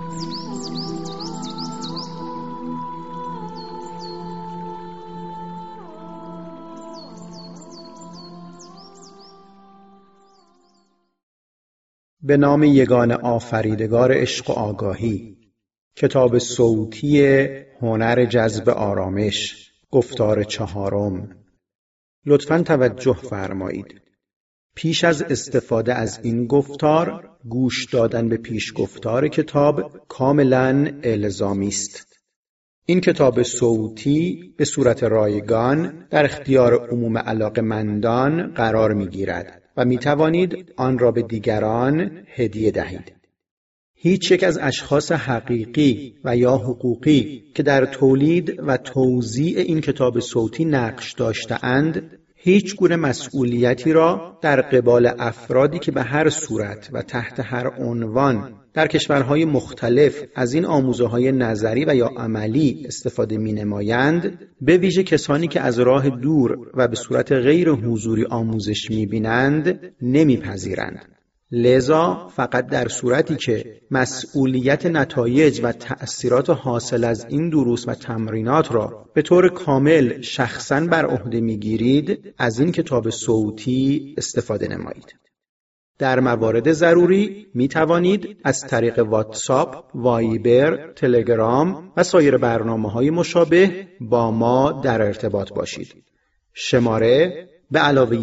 به نام یگان آفریدگار عشق و آگاهی. کتاب صوتی هنر جذب آرامش، گفتار 4. لطفاً توجه فرمایید. پیش از استفاده از این گفتار، گوش دادن به پیش گفتار کتاب کاملاً الزامی است. این کتاب صوتی به صورت رایگان در اختیار عموم علاقه‌مندان قرار می‌گیرد و می توانید آن را به دیگران هدیه دهید. هیچ یک از اشخاص حقیقی و یا حقوقی که در تولید و توزیع این کتاب صوتی نقش داشته‌اند، هیچ گونه مسئولیتی را در قبال افرادی که به هر صورت و تحت هر عنوان در کشورهای مختلف از این آموزه‌های نظری و یا عملی استفاده می‌نمایند، به ویژه کسانی که از راه دور و به صورت غیر حضوری آموزش می‌بینند، نمی‌پذیرند. لذا فقط در صورتی که مسئولیت نتایج و تأثیرات حاصل از این دروس و تمرینات را به طور کامل شخصاً بر عهده می‌گیرید، از این کتاب صوتی استفاده نمایید. در موارد ضروری می توانید از طریق واتساپ، وایبر، تلگرام و سایر برنامه‌های مشابه با ما در ارتباط باشید. شماره به علاوه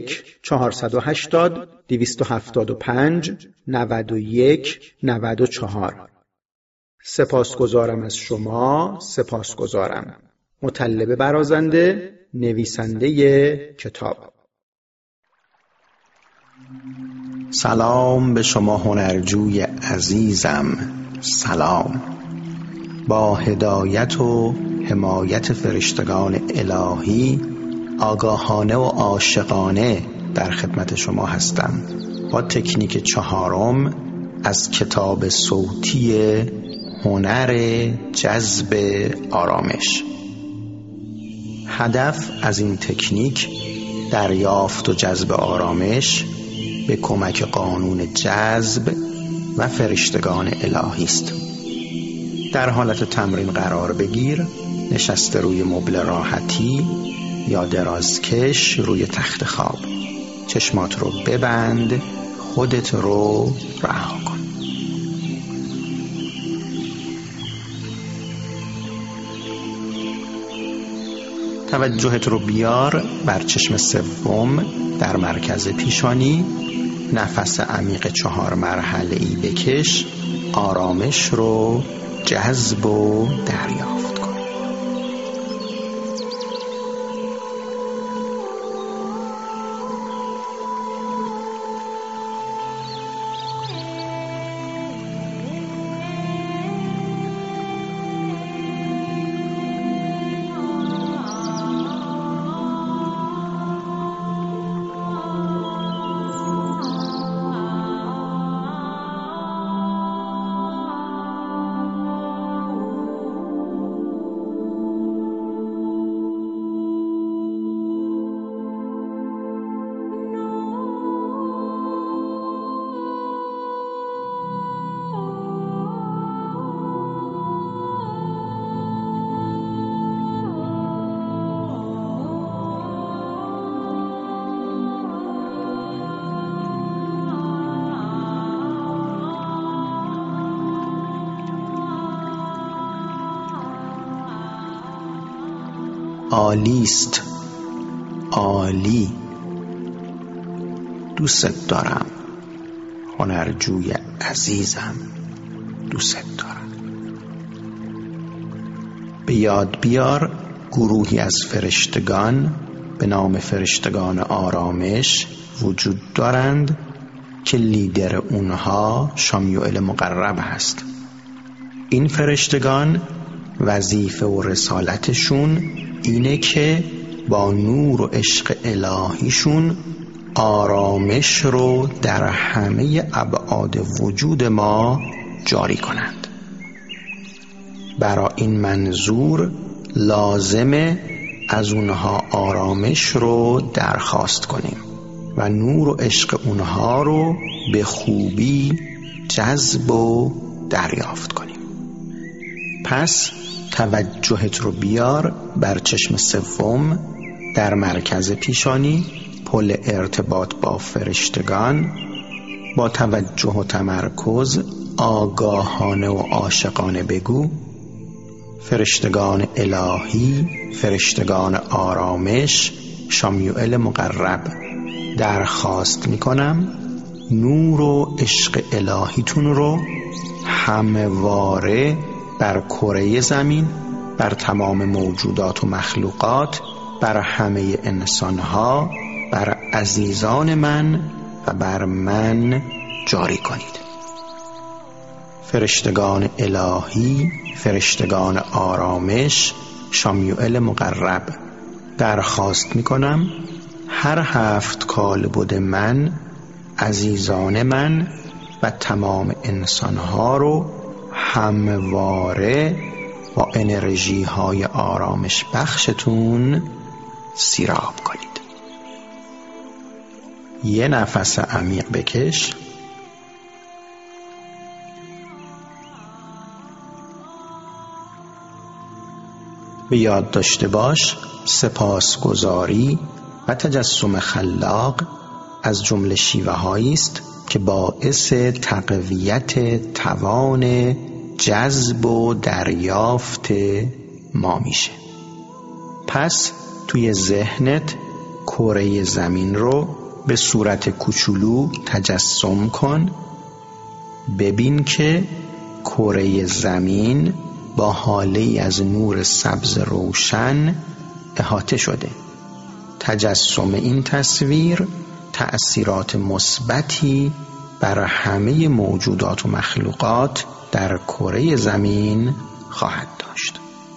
1-475-275-91-94. سپاسگزارم از شما، سپاسگزارم. مطلب برازنده، نویسنده کتاب. سلام به شما هنرجوی عزیزم، سلام. با هدایت و حمایت فرشتگان الهی آگاهانه و عاشقانه در خدمت شما هستم با تکنیک 4 از کتاب صوتی هنر جذب آرامش. هدف از این تکنیک دریافت و جذب آرامش به کمک قانون جذب و فرشتگان الهی است. در حالت تمرین قرار بگیر، نشسته روی مبل راحتی یا درازکش روی تخت خواب. چشمات رو ببند، خودت رو رها کن. توجهت رو بیار بر چشم سوم در مرکز پیشانی. نفس عمیق 4 مرحله‌ای بکش. آرامش رو جذب و دریافت کن. عالیست، عالی. دوست دارم هنرجوی عزیزم، دوست دارم. به یاد بیار گروهی از فرشتگان به نام فرشتگان آرامش وجود دارند که لیدر اونها شامیوئل مقرب هست. این فرشتگان وظیفه و رسالتشون اینه که با نور و عشق الهیشون آرامش رو در همه ابعاد وجود ما جاری کنند. برای این منظور لازمه از اونها آرامش رو درخواست کنیم و نور و عشق اونها رو به خوبی جذب و دریافت کنیم. پس توجهت رو بیار بر چشم سوم در مرکز پیشانی، پل ارتباط با فرشتگان. با توجه و تمرکز آگاهانه و عاشقانه بگو: فرشتگان الهی، فرشتگان آرامش، شامیوئل مقرب، درخواست میکنم نور و عشق الهیتون رو همواره بر کره زمین، بر تمام موجودات و مخلوقات، بر همه انسانها، بر عزیزان من و بر من جاری کنید. فرشتگان الهی، فرشتگان آرامش، شامیوئل مقرب، درخواست میکنم هر 7 کالبد من، عزیزان من و تمام انسانها رو همواره با انرژی های آرامش بخشتون سیراب کنید. یه نفس عمیق بکش. به یاد داشته باش سپاسگزاری و تجسم خلاق از جمله شیوه هایی است که باعث تقویت توان جذب و دریافت ما میشه. پس توی ذهنت کره زمین رو به صورت کوچولو تجسم کن. ببین که کره زمین با هاله‌ای از نور سبز روشن احاطه شده. تجسم این تصویر تأثیرات مثبتی بر همه موجودات و مخلوقات در کره زمین خواهد داشت.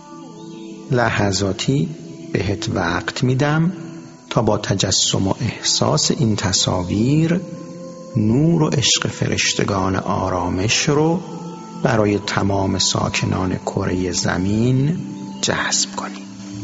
لحظاتی بهت وقت میدم تا با تجسم و احساس این تصاویر نور و عشق فرشتگان آرامش رو برای تمام ساکنان کره زمین جذب کنی.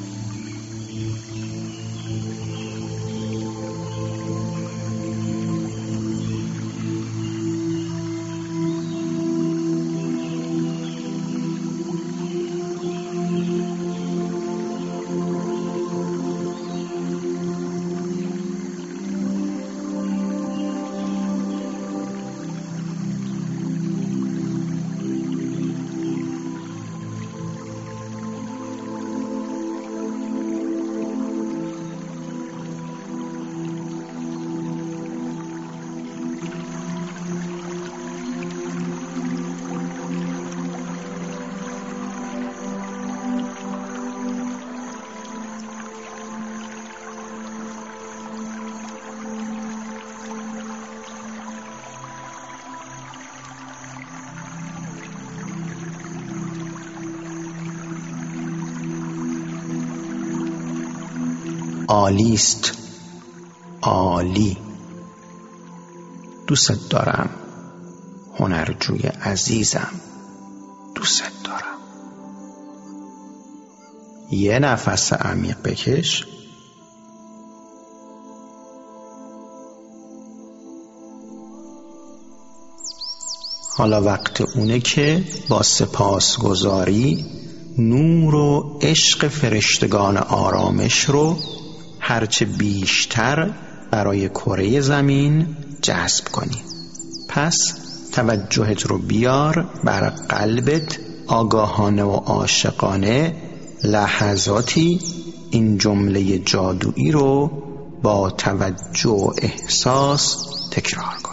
عالیست، عالی. دوست دارم هنرجوی عزیزم، دوست دارم. یه نفس عمیق بکش. حالا وقت اونه که با سپاسگزاری نور و عشق فرشتگان آرامش رو هرچه بیشتر برای کره زمین جذب کنی. پس توجهت رو بیار بر قلبت، آگاهانه و عاشقانه لحظاتی این جمله جادویی رو با توجه و احساس تکرار کن.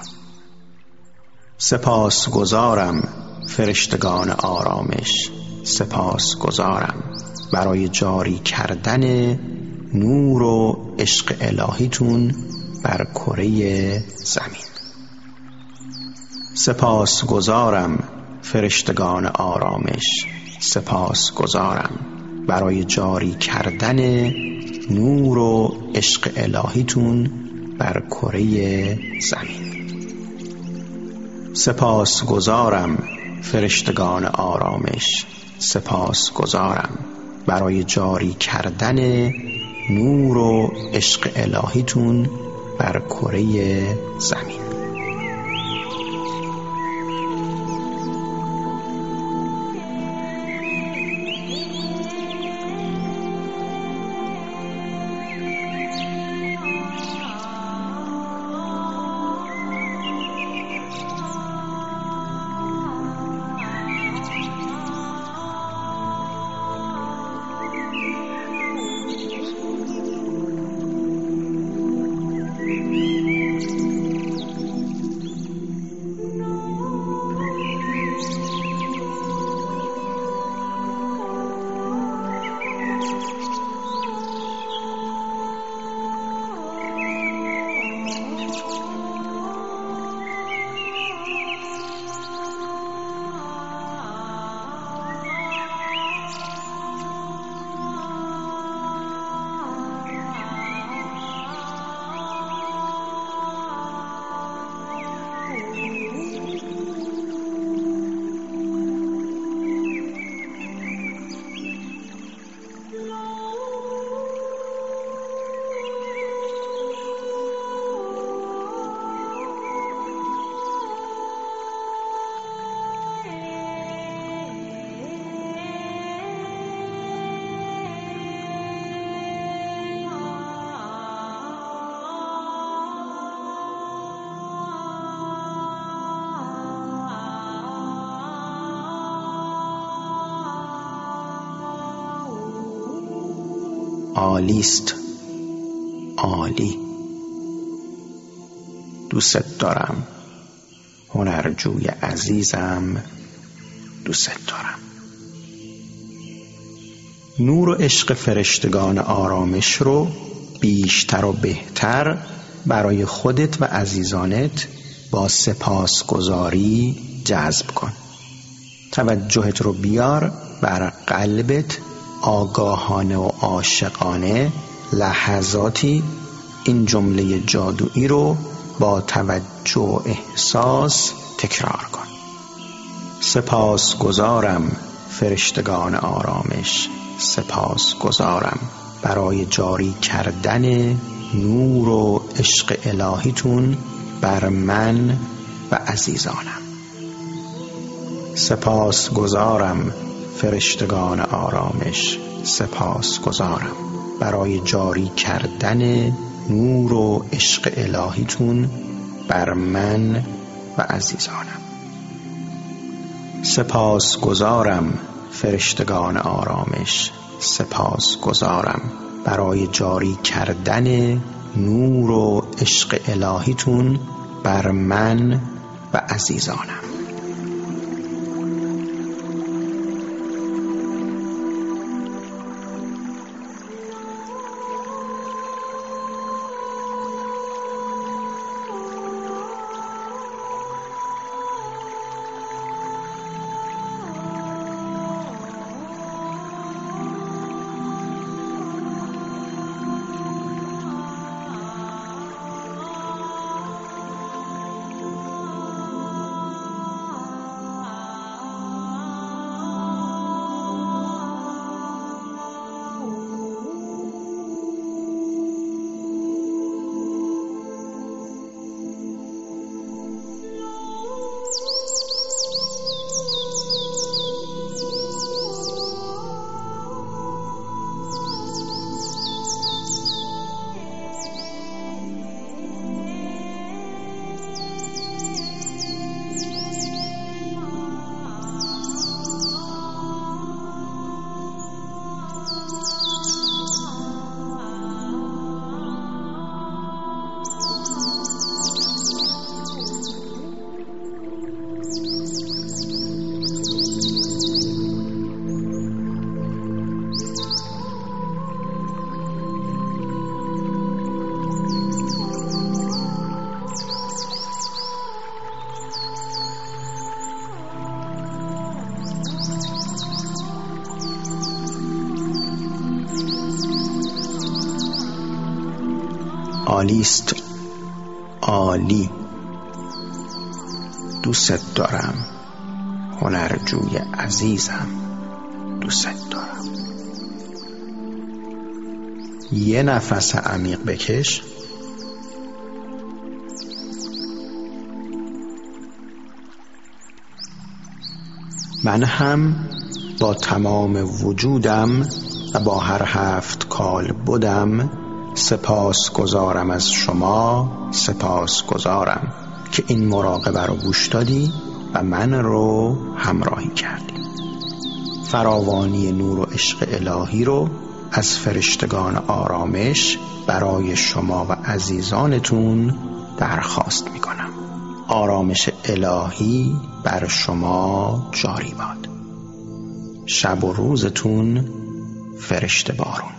سپاسگزارم فرشتگان آرامش، سپاسگزارم برای جاری کردن نور و عشق الهیتون بر کره زمین. سپاسگزارم فرشتگان آرامش، سپاسگزارم برای جاری کردن نور و عشق الهیتون بر کره زمین. سپاسگزارم فرشتگان آرامش، سپاسگزارم برای جاری کردن نور و عشق الهیتون بر کره زمین. عالیست، عالی. دوست دارم، هنرجوی عزیزم، دوست دارم. نور و عشق فرشتگان آرامش رو بیشتر و بهتر برای خودت و عزیزانت با سپاسگزاری جذب کن. توجهت رو بیار بر قلبت، آگاهانه و عاشقانه لحظاتی این جمله جادویی رو با توجه و احساس تکرار کن. سپاسگزارم فرشتگان آرامش، سپاسگزارم برای جاری کردن نور و عشق الهیتون بر من و عزیزانم. سپاسگزارم فرشتگان آرامش، سپاسگزارم برای جاری کردن نور و عشق الهیتون بر من و عزیزانم. سپاسگزارم فرشتگان آرامش، سپاسگزارم برای جاری کردن نور و عشق الهیتون بر من و عزیزانم. عالیست، عالی. دوست دارم، هنرجوی عزیزم، دوست دارم. یه نفس عمیق بکش. من هم با تمام وجودم و با هر 7 کال بودم سپاسگزارم از شما، سپاسگزارم که این مراقبه رو گوش دادی و من رو همراهی کردی. فراوانی نور و عشق الهی رو از فرشتگان آرامش برای شما و عزیزانتون درخواست میکنم. آرامش الهی بر شما جاری باد. شب و روزتون فرشته بارون.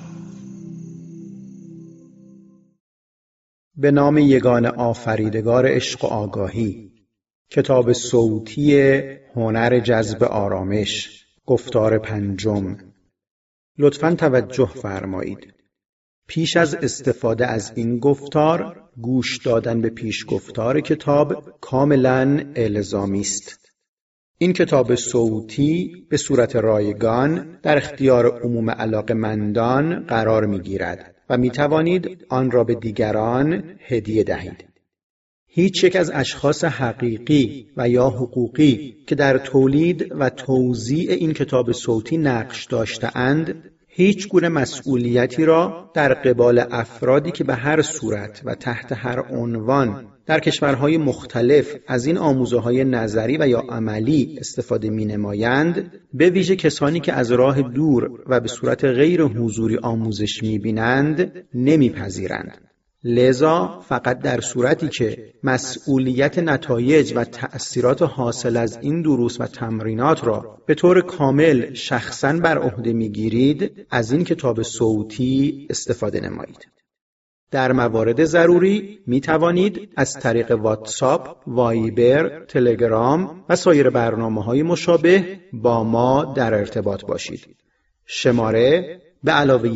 به نام یگان آفریدگار عشق و آگاهی. کتاب صوتی هنر جذب آرامش، گفتار 5. لطفاً توجه فرمایید. پیش از استفاده از این گفتار، گوش دادن به پیش گفتار کتاب کاملاً الزامی است. این کتاب صوتی به صورت رایگان در اختیار عموم علاقه‌مندان قرار می‌گیرد و می‌توانید آن را به دیگران هدیه دهید. هیچ یک از اشخاص حقیقی و یا حقوقی که در تولید و توزیع این کتاب صوتی نقش داشته‌اند، هیچ گونه مسئولیتی را در قبال افرادی که به هر صورت و تحت هر عنوان در کشورهای مختلف از این آموزه‌های نظری و یا عملی استفاده می‌نمایند، به ویژه کسانی که از راه دور و به صورت غیر حضوری آموزش می‌بینند، نمی‌پذیرند. لذا فقط در صورتی که مسئولیت نتایج و تأثیرات حاصل از این دروس و تمرینات را به طور کامل شخصاً بر عهده می‌گیرید، از این کتاب صوتی استفاده نمایید. در موارد ضروری می توانید از طریق واتساپ، وایبر، تلگرام و سایر برنامه‌های مشابه با ما در ارتباط باشید. شماره به علاوه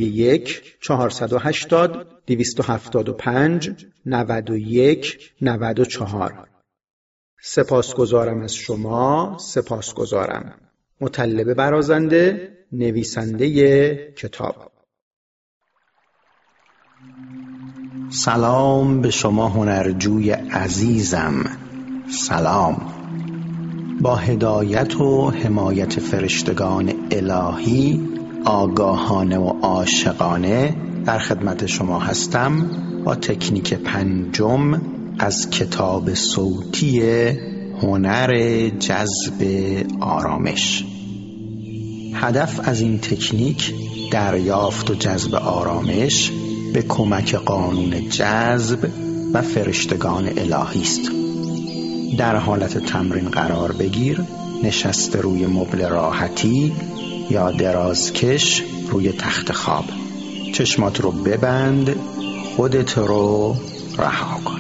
1-475-275-91-94. سپاسگزارم از شما، سپاسگزارم. مطلب برازنده، نویسنده کتاب. سلام به شما هنرجوی عزیزم. سلام. با هدایت و حمایت فرشتگان الهی، آگاهانه و عاشقانه در خدمت شما هستم با تکنیک 5 از کتاب صوتی هنر جذب آرامش. هدف از این تکنیک دریافت و جذب آرامش به کمک قانون جذب و فرشتگان الهی است. در حالت تمرین قرار بگیر، نشسته روی مبل راحتی یا درازکش روی تخت خواب. چشمات رو ببند، خودت رو رها کن.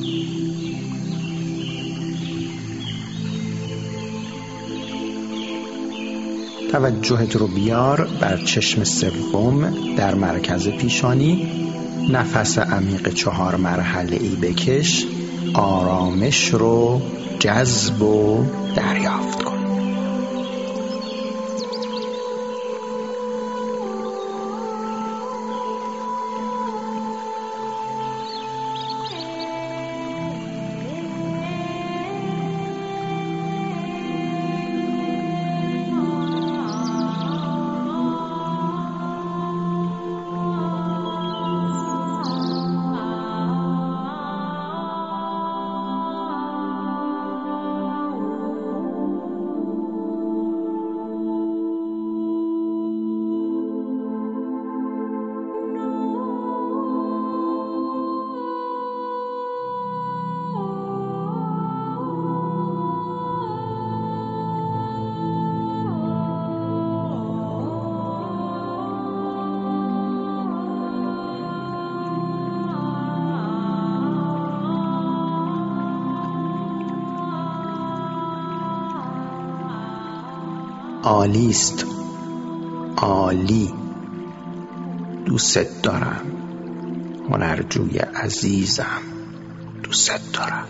توجهت رو بیار بر چشم سوم در مرکز پیشانی. نفس عمیق 4 مرحله‌ای بکش. آرامش رو جذب و دریافت کن. عالیست. عالی. دوست دارم. هنرجوی عزیزم، دوست دارم.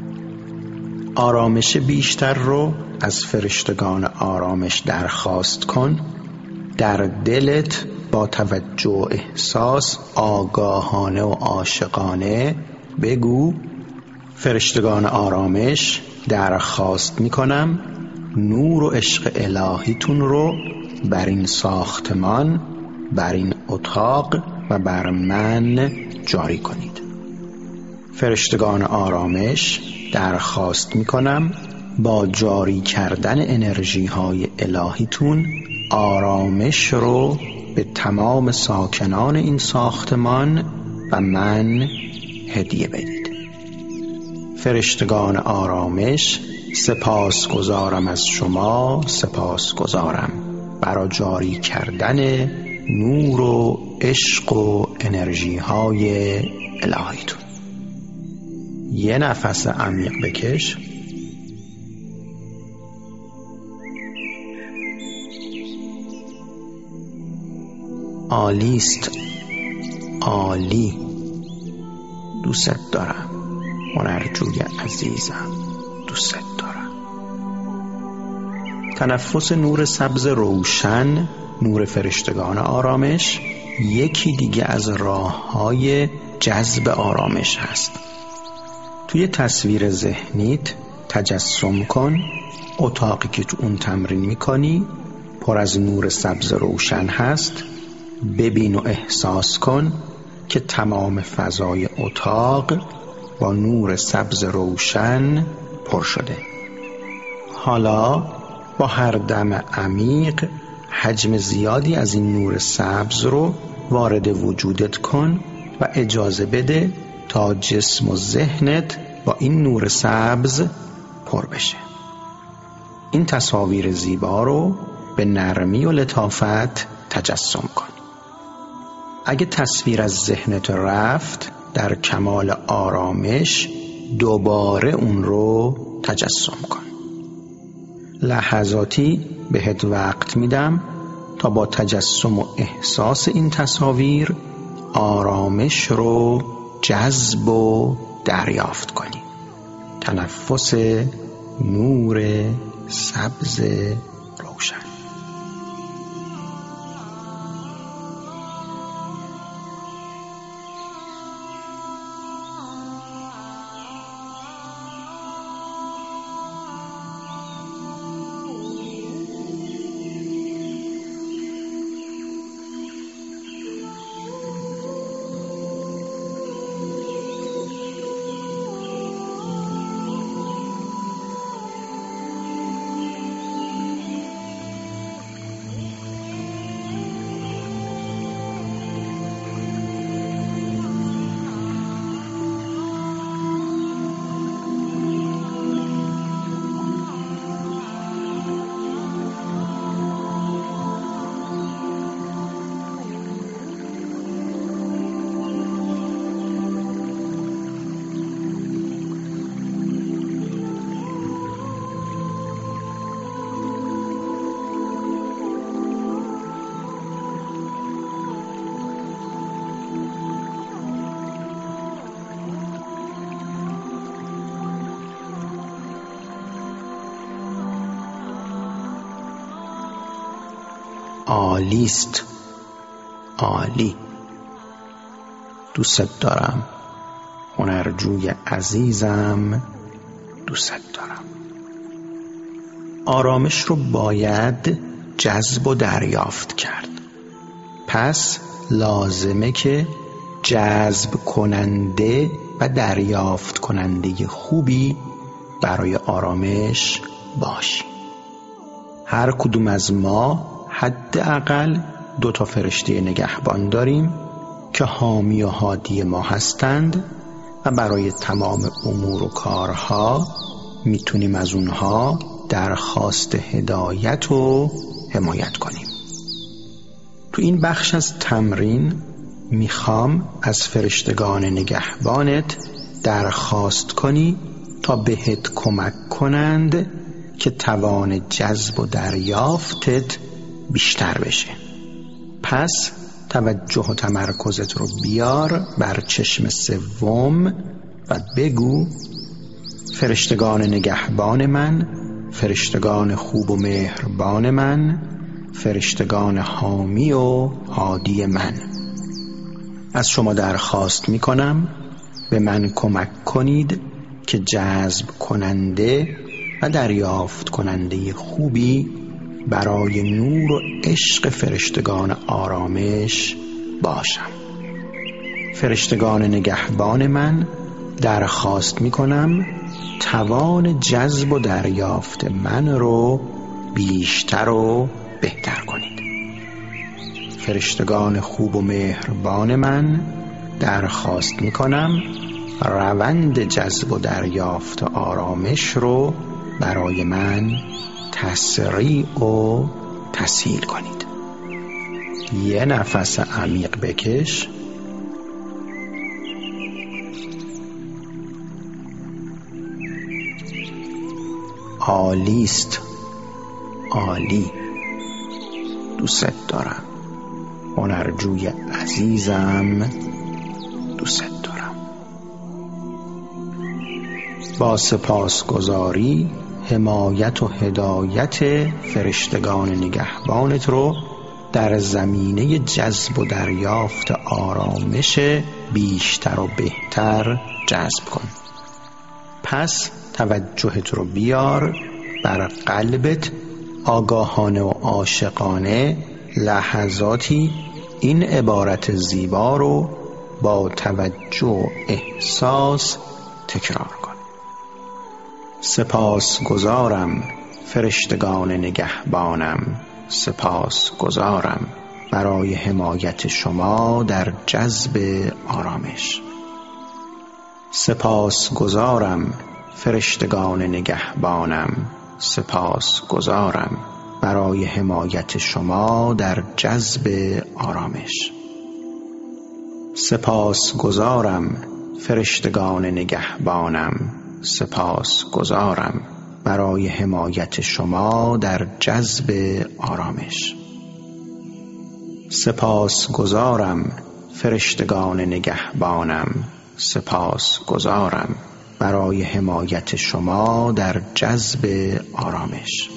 آرامش بیشتر رو از فرشتگان آرامش درخواست کن. در دلت با توجه و احساس آگاهانه و عاشقانه بگو: فرشتگان آرامش، درخواست میکنم نور و عشق الهیتون رو بر این ساختمان، بر این اتاق و بر من جاری کنید. فرشتگان آرامش، درخواست میکنم با جاری کردن انرژی های الهیتون آرامش رو به تمام ساکنان این ساختمان و من هدیه بدید. فرشتگان آرامش، سپاسگزارم از شما، سپاسگزارم برای جاری کردن نور و عشق و انرژی های الهیتون. یه نفس عمیق بکش. عالیست. عالی. دوست دارم. هنرجوی عزیزم، دوست دارم. تنفس نور سبز روشن، نور فرشتگان آرامش، یکی دیگه از راه‌های جذب آرامش هست. توی تصویر ذهنیت تجسم کن اتاقی که تو اون تمرین میکنی پر از نور سبز روشن هست. ببین و احساس کن که تمام فضای اتاق با نور سبز روشن پر شده. حالا با هر دم عمیق حجم زیادی از این نور سبز رو وارد وجودت کن و اجازه بده تا جسم و ذهنت با این نور سبز پر بشه. این تصاویر زیبا رو به نرمی و لطافت تجسم کن. اگه تصویر از ذهنت رفت، در کمال آرامش دوباره اون رو تجسم کن. لحظاتی بهت وقت میدم تا با تجسم و احساس این تصاویر آرامش رو جذب و دریافت کنی. تنفس نور سبز روشن. عالیست، عالی. دوست دارم، هنرجوی عزیزم، دوست دارم. آرامش رو باید جذب و دریافت کرد. پس لازمه که جذب کننده و دریافت کننده خوبی برای آرامش باشی. هر کدوم از ما حداقل 2 فرشته نگهبان داریم که حامی و هادی ما هستند و برای تمام امور و کارها میتونیم از اونها درخواست هدایت و حمایت کنیم. تو این بخش از تمرین میخوام از فرشتگان نگهبانت درخواست کنی تا بهت کمک کنند که توان جذب و دریافتت بیشتر بشه. پس توجه و تمرکزت رو بیار بر چشم سوم و بگو: فرشتگان نگهبان من، فرشتگان خوب و مهربان من، فرشتگان حامی و هادی من، از شما درخواست می کنم به من کمک کنید که جذب کننده و دریافت کننده خوبی برای نور و عشق فرشتگان آرامش باشم. فرشتگان نگهبان من، درخواست می کنم توان جذب و دریافت من رو بیشتر و بهتر کنید. فرشتگان خوب و مهربان من، درخواست می کنم روند جذب و دریافت آرامش رو برای من تسریع و تسهیل کنید. یه نفس عمیق بکش. عالیست، عالی. دوست دارم، هنرجوی عزیزم، دوست دارم. با سپاسگزاری حمایت و هدایت فرشتگان نگهبانت رو در زمینه جذب و دریافت آرامش بیشتر و بهتر جذب کن. پس توجهت رو بیار بر قلبت، آگاهانه و عاشقانه لحظاتی این عبارت زیبا رو با توجه و احساس تکرار کن. سپاسگزارم فرشتگان نگهبانم، سپاسگزارم برای حمایت شما در جذب آرامش. سپاسگزارم فرشتگان نگهبانم، سپاسگزارم برای حمایت شما در جذب آرامش. سپاسگزارم فرشتگان نگهبانم، سپاسگزارم برای حمایت شما در جذب آرامش. سپاسگزارم فرشتگان نگهبانم، سپاسگزارم برای حمایت شما در جذب آرامش.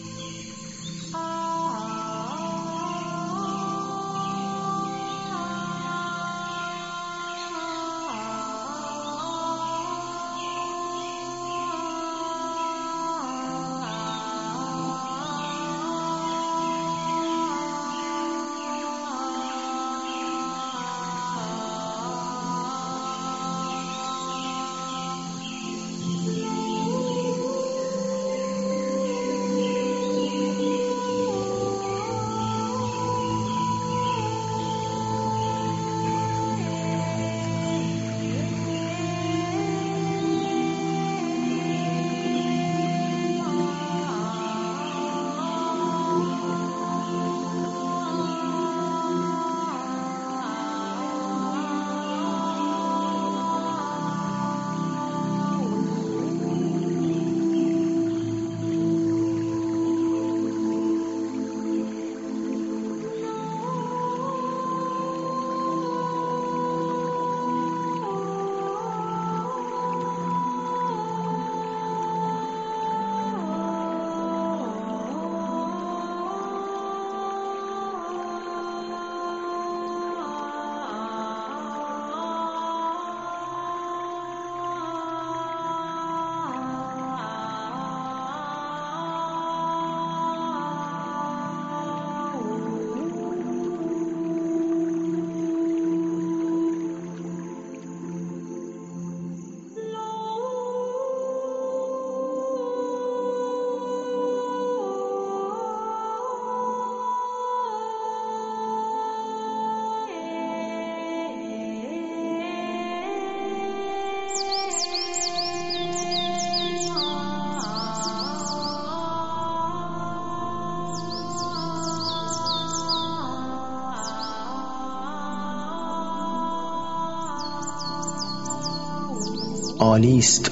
عالیست،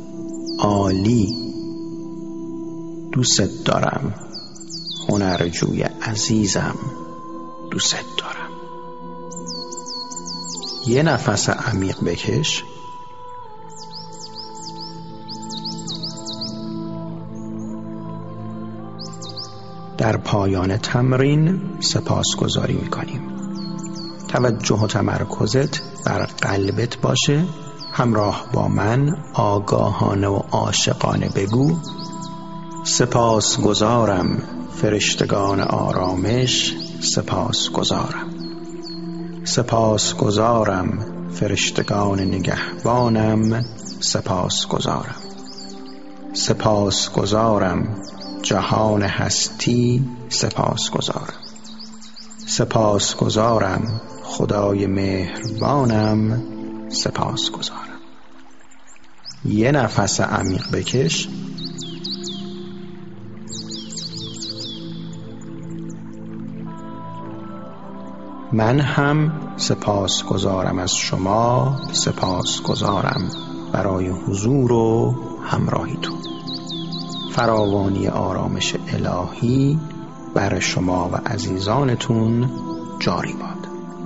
عالی، دوست دارم، هنرجوی عزیزم، دوست دارم. یه نفس عمیق بکش. در پایان تمرین سپاسگزاری می‌کنیم. توجه و تمرکزت بر قلبت باشه. همراه با من آگاهانه و عاشقانه بگو: سپاسگزارم فرشتگان آرامش، سپاسگزارم. سپاسگزارم فرشتگان نگهبانم، سپاسگزارم. سپاسگزارم جهان هستی، سپاسگزارم. سپاسگزارم خدای مهربانم، سپاسگزارم. یه نفس عمیق بکش. من هم سپاسگزارم از شما، سپاسگزارم برای حضور و همراهیتون. فراوانی آرامش الهی بر شما و عزیزانتون جاری باد.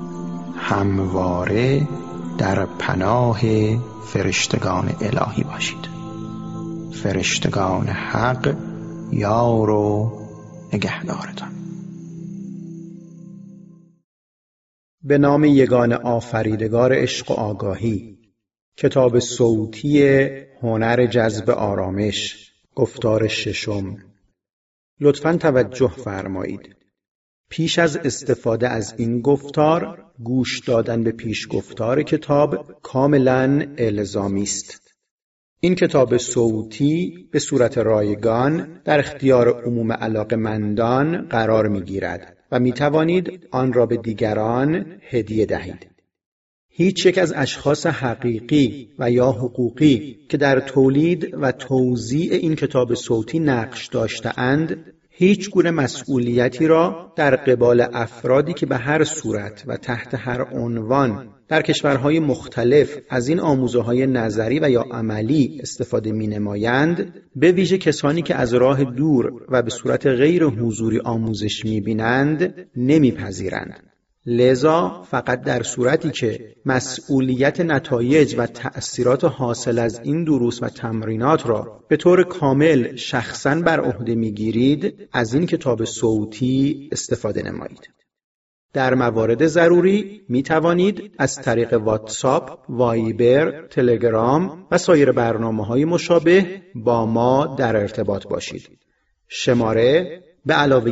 همواره در پناه فرشتگان الهی باشید. فرشتگان حق یار و نگهدارتان. به نام یگان آفریدگار عشق و آگاهی. کتاب صوتی هنر جذب آرامش، گفتار ششم. لطفاً توجه فرمایید. پیش از استفاده از این گفتار، گوش دادن به پیش گفتار کتاب کاملاً الزامی است. این کتاب صوتی به صورت رایگان در اختیار عموم علاقه‌مندان قرار می‌گیرد و می‌توانید آن را به دیگران هدیه دهید. هیچ یک از اشخاص حقیقی و یا حقوقی که در تولید و توزیع این کتاب صوتی نقش داشته‌اند، هیچ گونه مسئولیتی را در قبال افرادی که به هر صورت و تحت هر عنوان در کشورهای مختلف از این آموزه‌های نظری و یا عملی استفاده می‌نمایند، به ویژه کسانی که از راه دور و به صورت غیر حضوری آموزش می‌بینند، نمی‌پذیرند. لذا فقط در صورتی که مسئولیت نتایج و تأثیرات حاصل از این دروس و تمرینات را به طور کامل شخصاً بر عهده می‌گیرید، از این کتاب صوتی استفاده نمایید. در موارد ضروری می توانید از طریق واتساپ، وایبر، تلگرام و سایر برنامه‌های مشابه با ما در ارتباط باشید. شماره به علاوه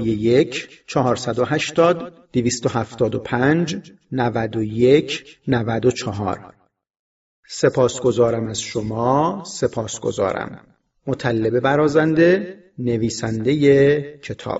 1-478-275-91-94. سپاسگزارم از شما، سپاسگزارم. مطلب برازنده، نویسنده کتاب.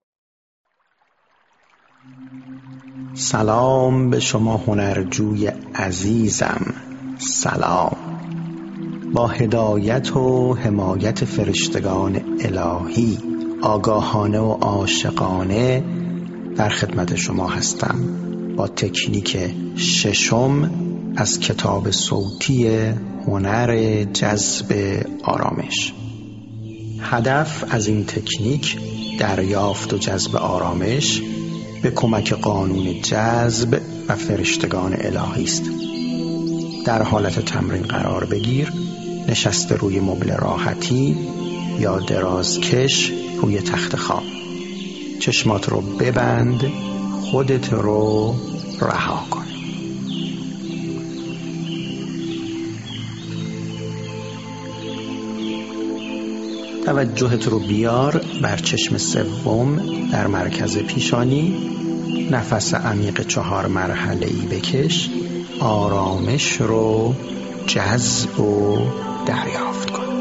سلام به شما هنرجوی عزیزم، سلام. با هدایت و حمایت فرشتگان الهی آگاهانه و عاشقانه در خدمت شما هستم با تکنیک ششم از کتاب صوتی هنر جذب آرامش. هدف از این تکنیک دریافت و جذب آرامش به کمک قانون جذب و فرشتگان الهی است. در حالت تمرین قرار بگیر، نشسته روی مبل راحتی یا درازکش روی تخت خواب. چشمات رو ببند، خودت رو رها کن. توجهت رو بیار بر چشم سوم در مرکز پیشانی. نفس عمیق 4 مرحله‌ای بکش. آرامش رو جذب و دریافت کن.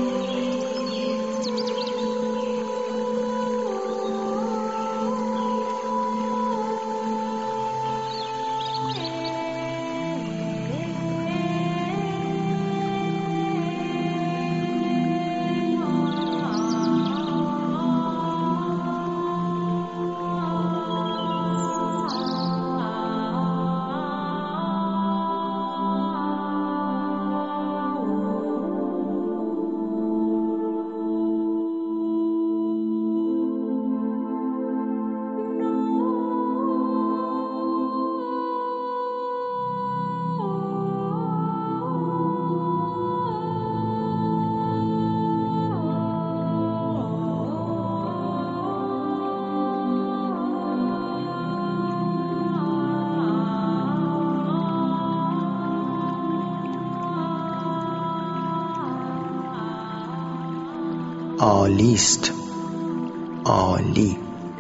عالیست، عالی.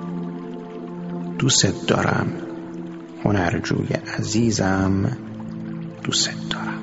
دوست دارم هنرجوی عزیزم، دوست دارم.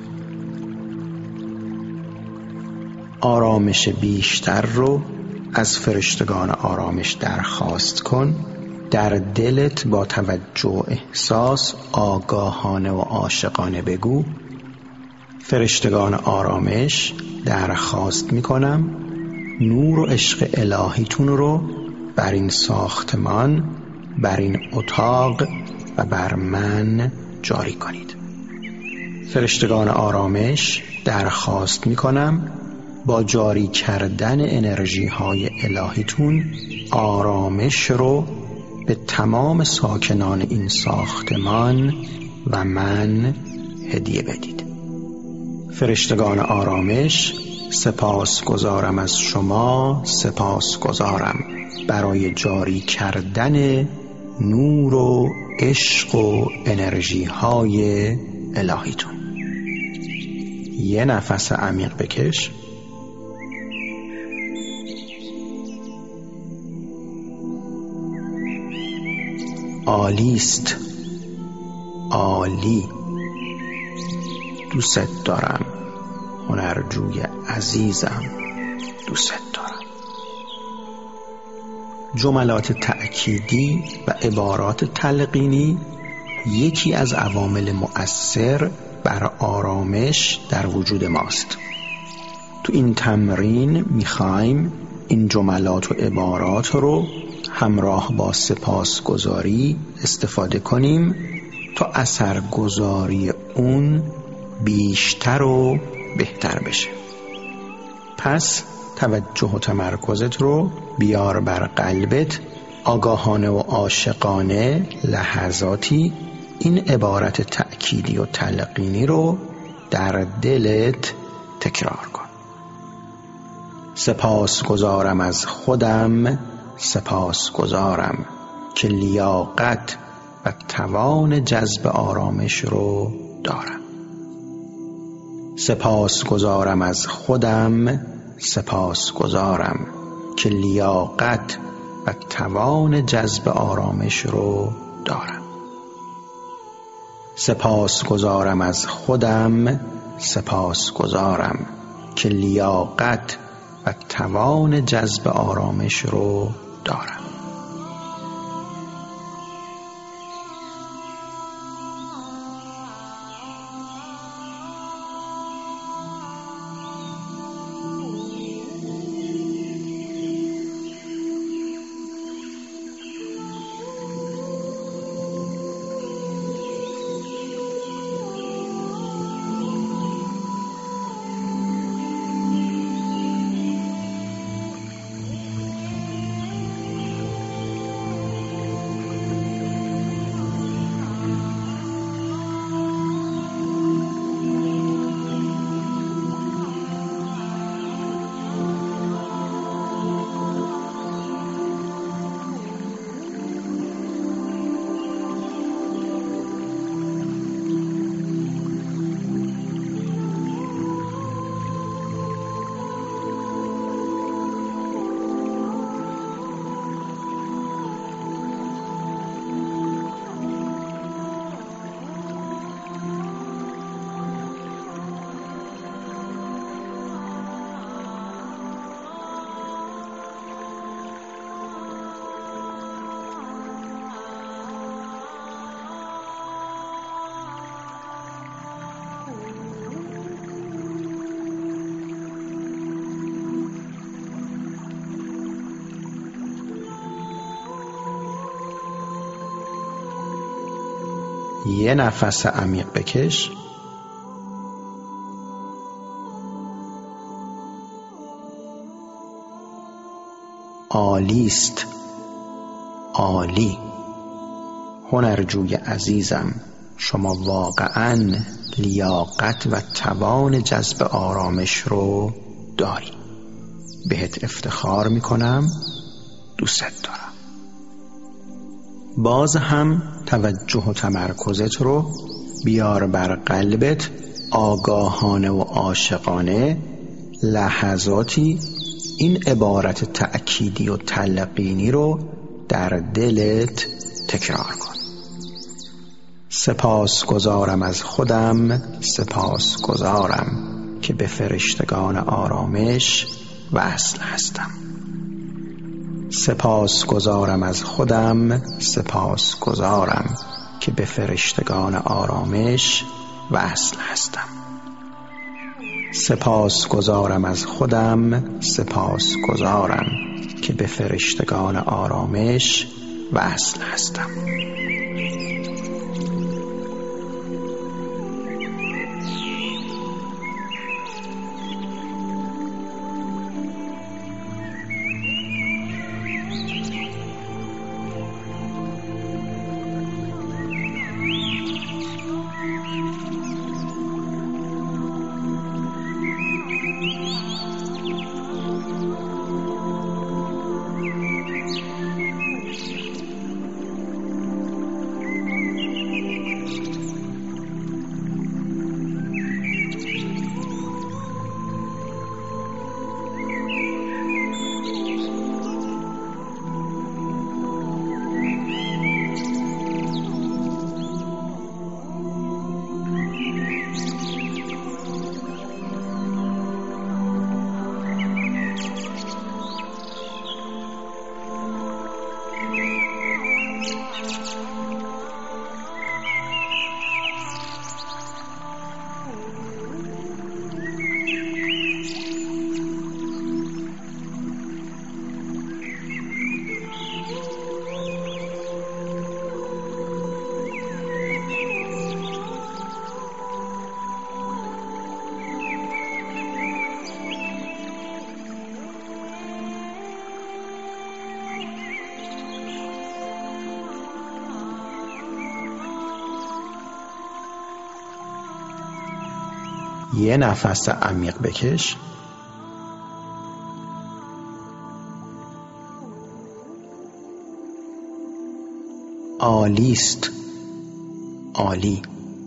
آرامش بیشتر رو از فرشتگان آرامش درخواست کن. در دلت با توجه احساس آگاهانه و عاشقانه بگو: فرشتگان آرامش درخواست میکنم نور و عشق الهیتون رو بر این ساختمان، بر این اتاق و بر من جاری کنید. فرشتگان آرامش درخواست میکنم با جاری کردن انرژی های الهیتون آرامش رو به تمام ساکنان این ساختمان و من هدیه بدید. فرشتگان آرامش، سپاسگزارم از شما، سپاسگزارم برای جاری کردن نور و عشق و انرژی های الهیتون. یه نفس عمیق بکش. عالیست، عالی. دوست دارم، هنرجوی عزیزم، دوست دارم. جملات تأکیدی و عبارات تلقینی یکی از عوامل مؤثر بر آرامش در وجود ماست. تو این تمرین میخوایم این جملات و عبارات رو همراه با سپاسگزاری استفاده کنیم تا اثرگذاری اون بیشتر و بهتر بشه. پس توجه و تمرکزت رو بیار بر قلبت، آگاهانه و عاشقانه لحظاتی این عبارت تأکیدی و تلقینی رو در دلت تکرار کن. سپاسگزارم از خودم، سپاسگزارم که لیاقت و توان جذب آرامش رو دارم. سپاسگزارم از خودم، سپاسگزارم که لیاقت و توان جذب آرامش رو دارم. سپاسگزارم از خودم، سپاسگزارم که لیاقت و توان جذب آرامش رو دارم. یه نفس عمیق بکش. عالیست، عالی. هنرجوی عزیزم، شما واقعاً لیاقت و توان جذب آرامش رو داری. بهت افتخار میکنم، دوست دارم. باز هم توجه و تمرکزت رو بیار بر قلبت، آگاهانه و عاشقانه لحظاتی این عبارت تأکیدی و تلقینی رو در دلت تکرار کن. سپاسگزارم از خودم، سپاسگزارم که به فرشتگان آرامش وصل هستم. سپاسگزارم از خودم، سپاسگزارم که به فرشتگان آرامش وصل هستم. سپاسگزارم از خودم، سپاسگزارم که به فرشتگان آرامش وصل هستم. یه نفس عمیق بکش. عالیست، عالی.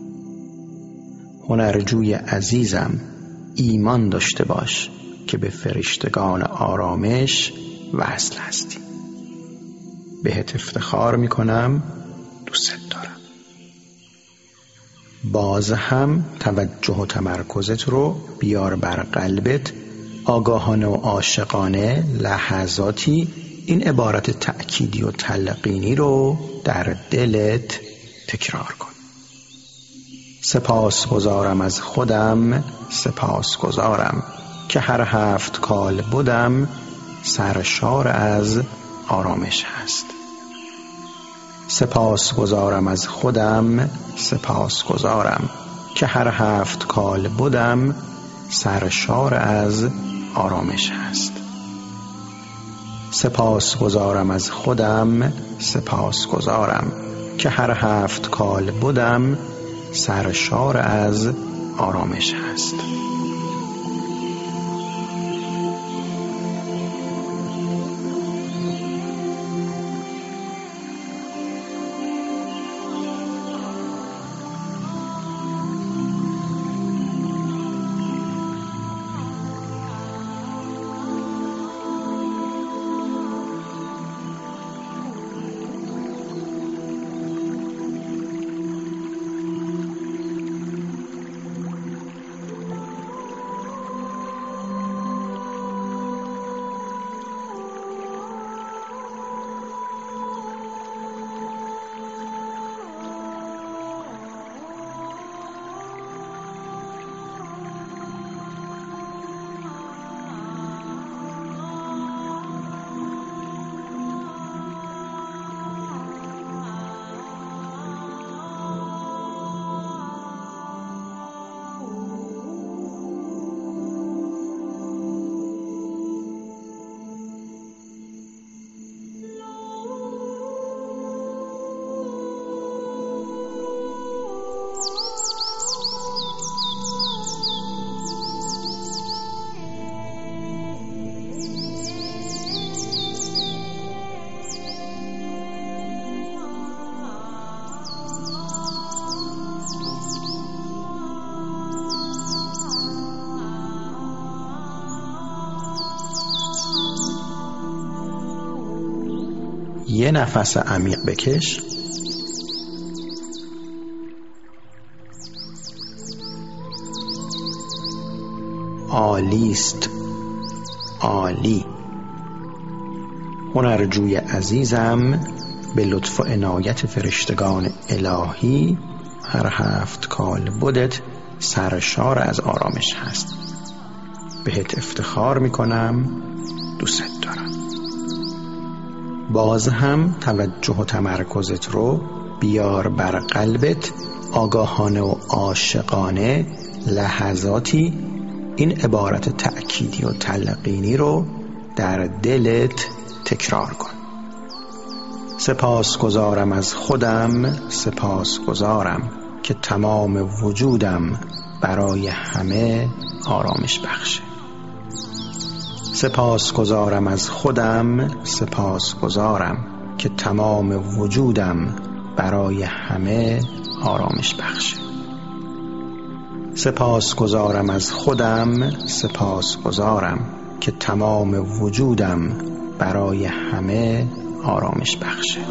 هنرجوی عزیزم، ایمان داشته باش که به فرشتگان آرامش وصل هستی. بهت افتخار میکنم، دوست دارم. باز هم توجه و تمرکزت رو بیار بر قلبت. آگاهانه و عاشقانه لحظاتی این عبارت تأکیدی و تلقینی رو در دلت تکرار کن. سپاسگزارم از خودم، سپاسگزارم که هر 7 کال بودم سرشار از آرامش هست. سپاسگزارم از خودم، سپاسگزارم که هر 7 کال بودم سرشار از آرامش هست. سپاسگزارم از خودم، سپاسگزارم که هر 7 کال بودم سرشار از آرامش هست. یه نفس عمیق بکش. عالیست، عالی. هنرجوی عزیزم، به لطف و عنایت فرشتگان الهی هر 7 کال بودت سرشار از آرامش هست. بهت افتخار میکنم، دوست دارم. باز هم توجه و تمرکزت رو بیار بر قلبت. آگاهانه و عاشقانه لحظاتی این عبارت تأکیدی و تلقینی رو در دلت تکرار کن. سپاسگزارم از خودم، سپاسگزارم که تمام وجودم برای همه آرامش بخشه. سپاسگزارم از خودم، سپاسگزارم که تمام وجودم برای همه آرامش بخشه. سپاسگزارم از خودم، سپاسگزارم که تمام وجودم برای همه آرامش بخشه.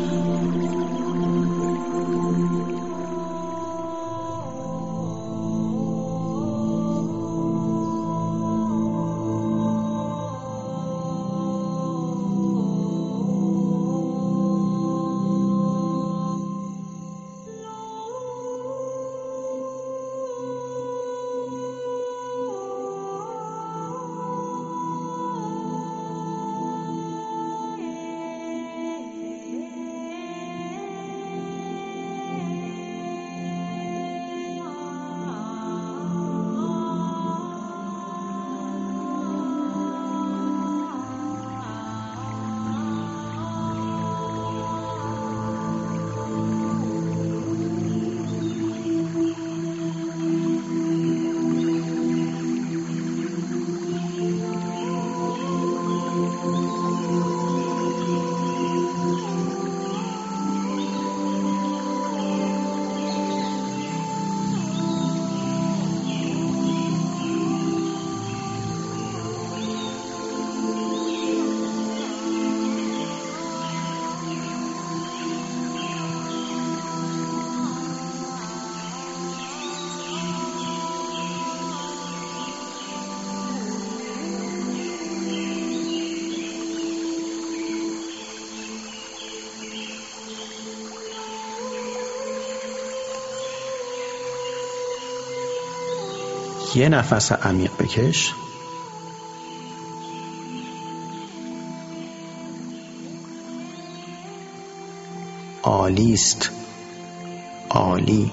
یه نفس عمیق بکش. عالیست، عالی.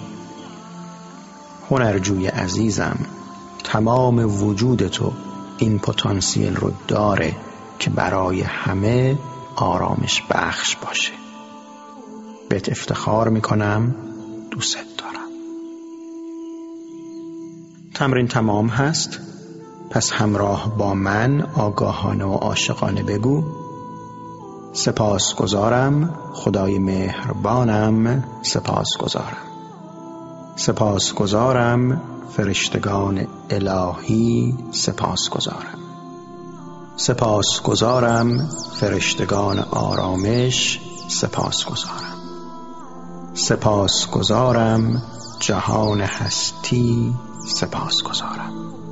هنرجوی عزیزم، تمام وجود تو این پتانسیل رو داره که برای همه آرامش بخش باشه. بهت افتخار میکنم، دوست دارم. تمرین تمام هست، پس همراه با من آگاهانه و عاشقانه بگو: سپاسگزارم خدای مهربانم، سپاسگزارم. سپاسگزارم فرشتگان الهی، سپاسگزارم. سپاسگزارم فرشتگان آرامش، سپاسگزارم. سپاسگزارم جهان هستی، سپاسگزارم.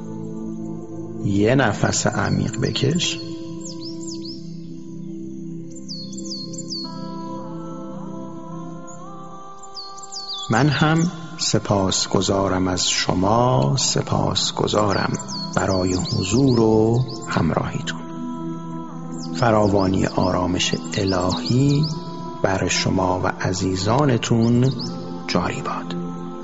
یه نفس عمیق بکش. من هم سپاسگزارم از شما، سپاسگزارم برای حضور و همراهیتون. فراوانی آرامش الهی بر شما و عزیزانتون جاری باد.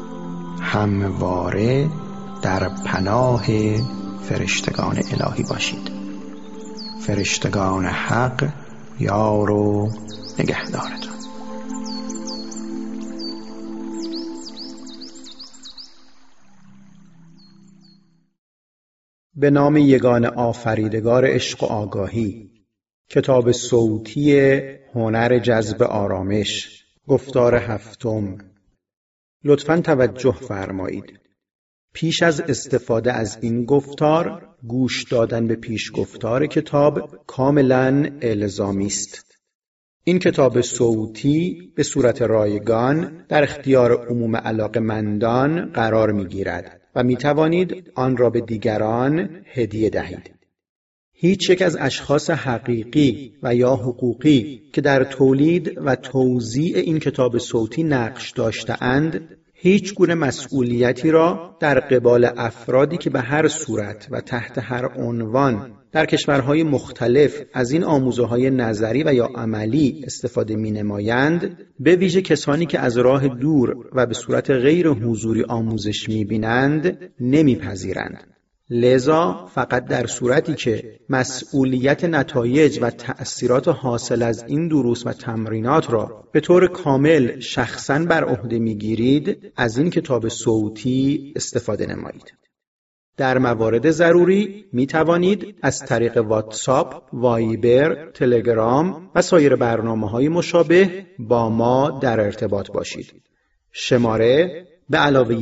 همواره در پناه فرشتگان الهی باشید. فرشتگان حق یار و نگهدارتون. به نام یگان آفریدگار عشق و آگاهی. کتاب صوتی هنر جذب آرامش، گفتار هفتم. لطفاً توجه فرمایید. پیش از استفاده از این گفتار، گوش دادن به پیش گفتار کتاب کاملاً الزامی است. این کتاب صوتی به صورت رایگان در اختیار عموم علاقه‌مندان قرار می‌گیرد و می‌توانید آن را به دیگران هدیه دهید. هیچ یک از اشخاص حقیقی و یا حقوقی که در تولید و توزیع این کتاب صوتی نقش داشته‌اند، هیچ گونه مسئولیتی را در قبال افرادی که به هر صورت و تحت هر عنوان در کشورهای مختلف از این آموزه‌های نظری و یا عملی استفاده می‌نمایند، به ویژه کسانی که از راه دور و به صورت غیر حضوری آموزش می‌بینند، نمی‌پذیرند. لذا فقط در صورتی که مسئولیت نتایج و تأثیرات حاصل از این دروس و تمرینات را به طور کامل شخصاً بر عهده می‌گیرید، از این کتاب صوتی استفاده نمایید. در موارد ضروری می توانید از طریق واتساپ، وایبر، تلگرام و سایر برنامه‌های مشابه با ما در ارتباط باشید. شماره به علاوه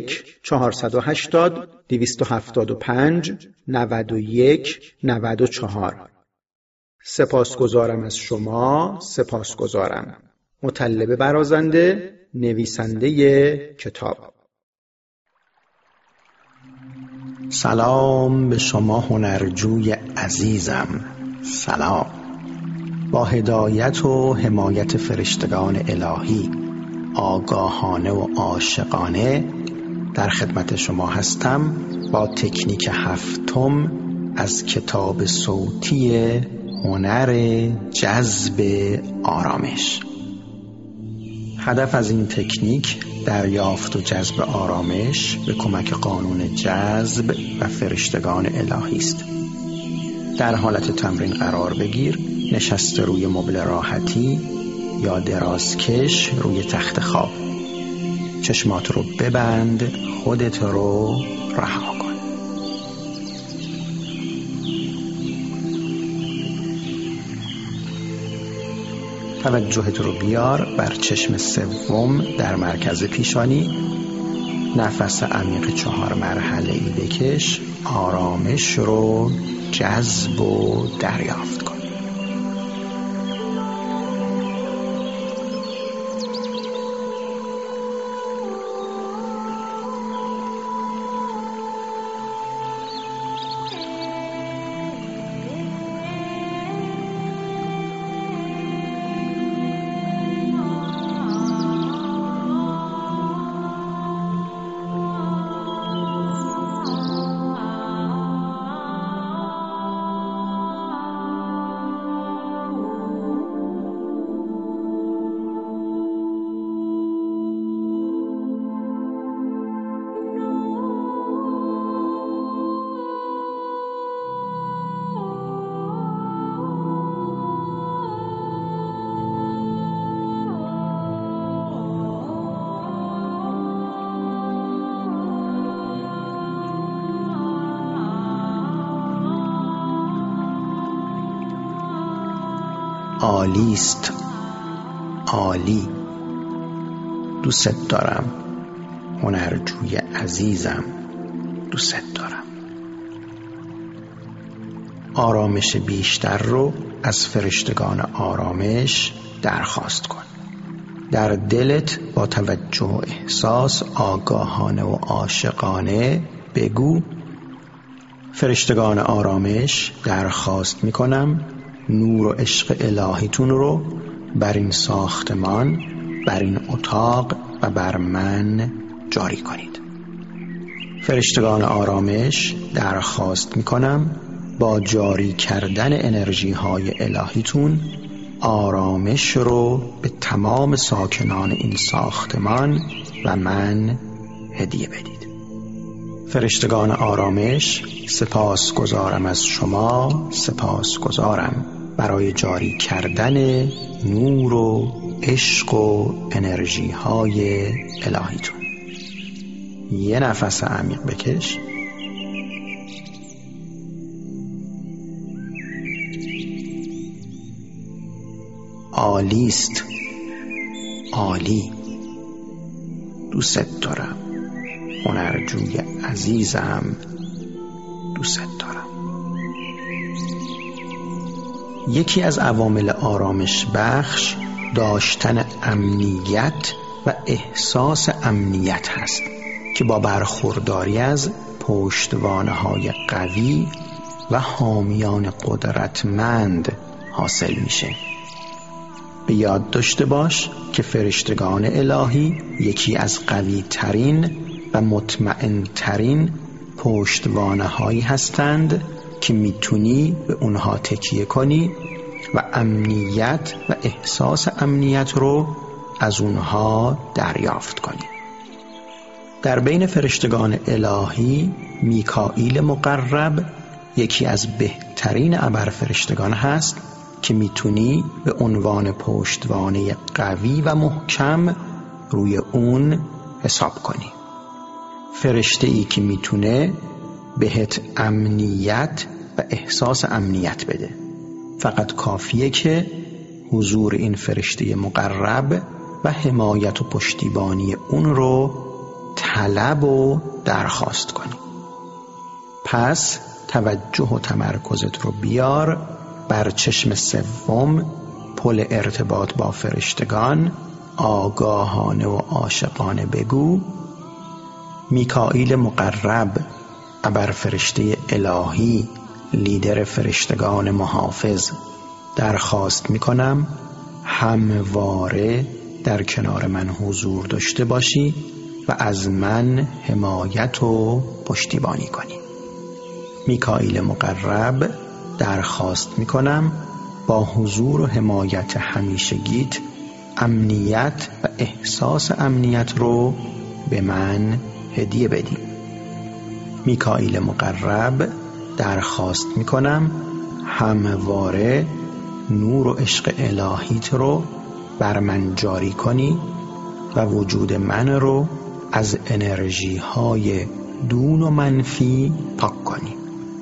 1-478-275-91-94. سپاسگزارم از شما، سپاسگزارم. مطلب برازنده، نویسنده کتاب. سلام به شما هنرجوی عزیزم، سلام. با هدایت و حمایت فرشتگان الهی، آگاهانه و عاشقانه در خدمت شما هستم با تکنیک هفتم از کتاب صوتی هنر جذب آرامش. هدف از این تکنیک دریافت و جذب آرامش به کمک قانون جذب و فرشتگان الهی است. در حالت تمرین قرار بگیر، نشسته روی مبل راحتی یا درازکش روی تخت خواب. چشمات رو ببند، خودت رو رها کن. توجهت رو بیار بر چشم سوم در مرکز پیشانی. نفس عمیق 4 مرحله‌ای بکش. آرامش رو جذب و دریافت کن. عالیست، عالی. دوست دارم، هنرجوی عزیزم، دوست دارم. آرامش بیشتر رو از فرشتگان آرامش درخواست کن. در دلت با توجه و احساس آگاهانه و عاشقانه بگو: فرشتگان آرامش، درخواست میکنم نور و عشق الهیتون رو بر این ساختمان، بر این اتاق و بر من جاری کنید. فرشتگان آرامش، درخواست میکنم با جاری کردن انرژی های الهیتون آرامش رو به تمام ساکنان این ساختمان و من هدیه بدید. فرشتگان آرامش، سپاسگزارم از شما، سپاسگزارم برای جاری کردن نور و عشق و انرژی های الهیتون. یه نفس عمیق بکش. عالیست، عالی. دوست دارم، هنرجوی عزیزم، دوست دارم. یکی از عوامل آرامش بخش داشتن امنیت و احساس امنیت هست که با برخورداری از پشتوانه‌های قوی و حامیان قدرتمند حاصل میشه. به یاد داشته باش که فرشتگان الهی یکی از قوی ترین و مطمئن ترین پشتوانه هایی هستند که میتونی به اونها تکیه کنی و امنیت و احساس امنیت رو از اونها دریافت کنی. در بین فرشتگان الهی میکائیل مقرب یکی از بهترین ابرفرشتگان هست که میتونی به عنوان پشتوانه قوی و محکم روی اون حساب کنی. فرشته ای که میتونه بهت امنیت و احساس امنیت بده. فقط کافیه که حضور این فرشته مقرب و حمایت و پشتیبانی اون رو طلب و درخواست کنی. پس توجه و تمرکزت رو بیار بر چشم سوم، پل ارتباط با فرشتگان. آگاهانه و عاشقانه بگو: میکائیل مقرب، ابرفرشته الهی، لیدر فرشتگان محافظ، درخواست میکنم همواره در کنار من حضور داشته باشی و از من حمایت و پشتیبانی کنی. میکائیل مقرب، درخواست میکنم با حضور و حمایت همیشگیت امنیت و احساس امنیت رو به من هدیه بدی. میکائیل مقرب، درخواست میکنم همواره نور و عشق الهیت رو بر من جاری کنی و وجود من رو از انرژی های دون و منفی پاک کنی.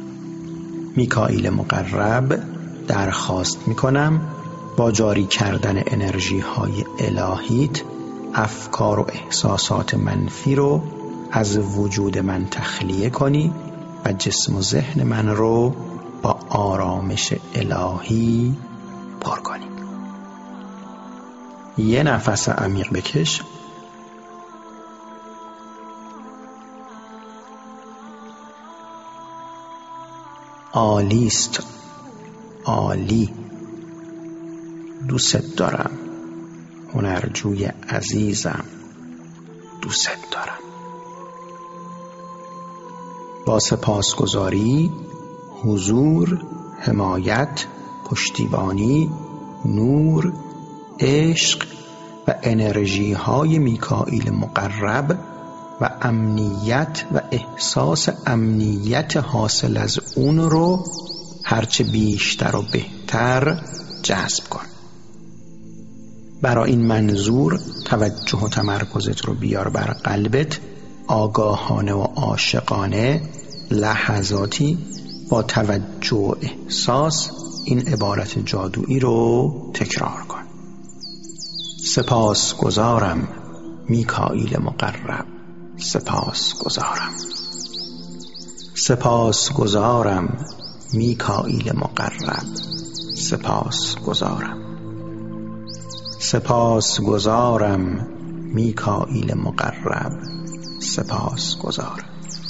میکائیل مقرب، درخواست میکنم با جاری کردن انرژی های الهیت افکار و احساسات منفی رو از وجود من تخلیه کنی و جسم و ذهن من رو با آرامش الهی پر کنی. یه نفس عمیق بکش. عالیست، عالی. دوست دارم، هنرجوی عزیزم، دوست دارم. با سپاسگزاری، حضور، حمایت، پشتیبانی، نور، عشق و انرژی های میکائیل مقرب و امنیت و احساس امنیت حاصل از اون رو هرچه بیشتر و بهتر جذب کن. برای این منظور توجه و تمرکزت رو بیار بر قلبت. آگاهانه و عاشقانه لحظاتی با توجه و احساس این عبارت جادویی رو تکرار کن. سپاسگزارم میکائیل مقرب، سپاسگزارم. سپاسگزارم میکائیل مقرب، سپاسگزارم. سپاسگزارم میکائیل مقرب، سپاسگزارم.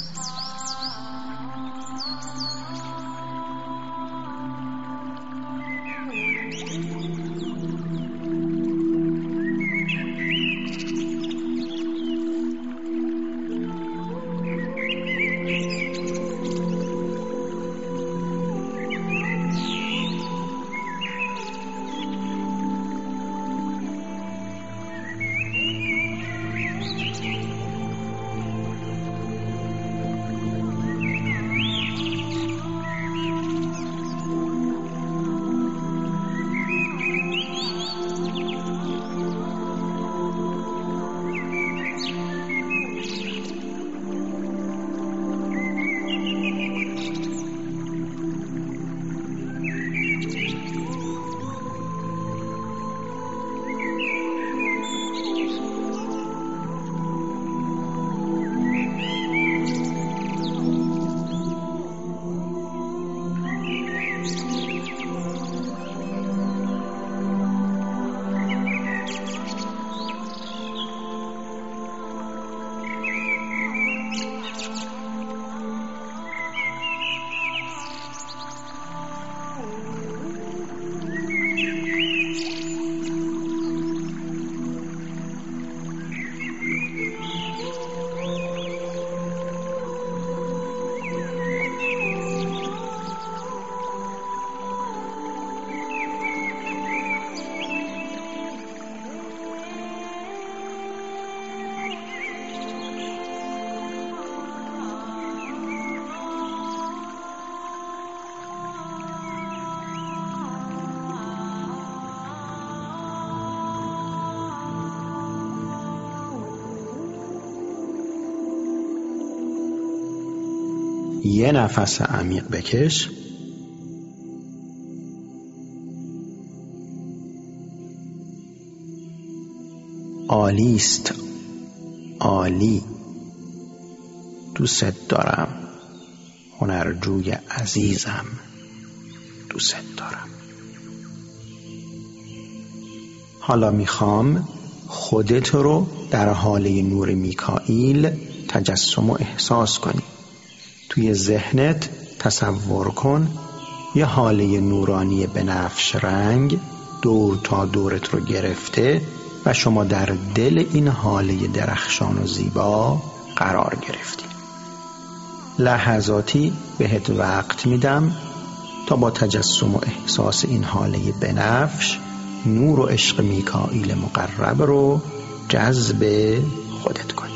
یه نفس عمیق بکش. عالیست، عالی. دوست دارم، هنرجوی عزیزم، دوست دارم. حالا میخوام خودت رو در حاله نور میکائیل تجسم و احساس کنی. توی ذهنت تصور کن یه حاله نورانی بنفش رنگ دور تا دورت رو گرفته و شما در دل این حاله درخشان و زیبا قرار گرفتی. لحظاتی بهت وقت میدم تا با تجسم و احساس این حاله بنفش نور و عشق میکائیل مقرب رو جذب خودت کنی.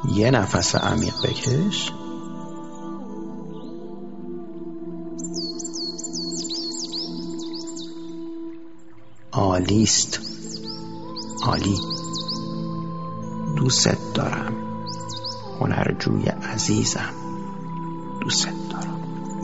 یه نفس عمیق بکش. عالیست، عالی. دوست دارم هنرجوی عزیزم، دوست دارم.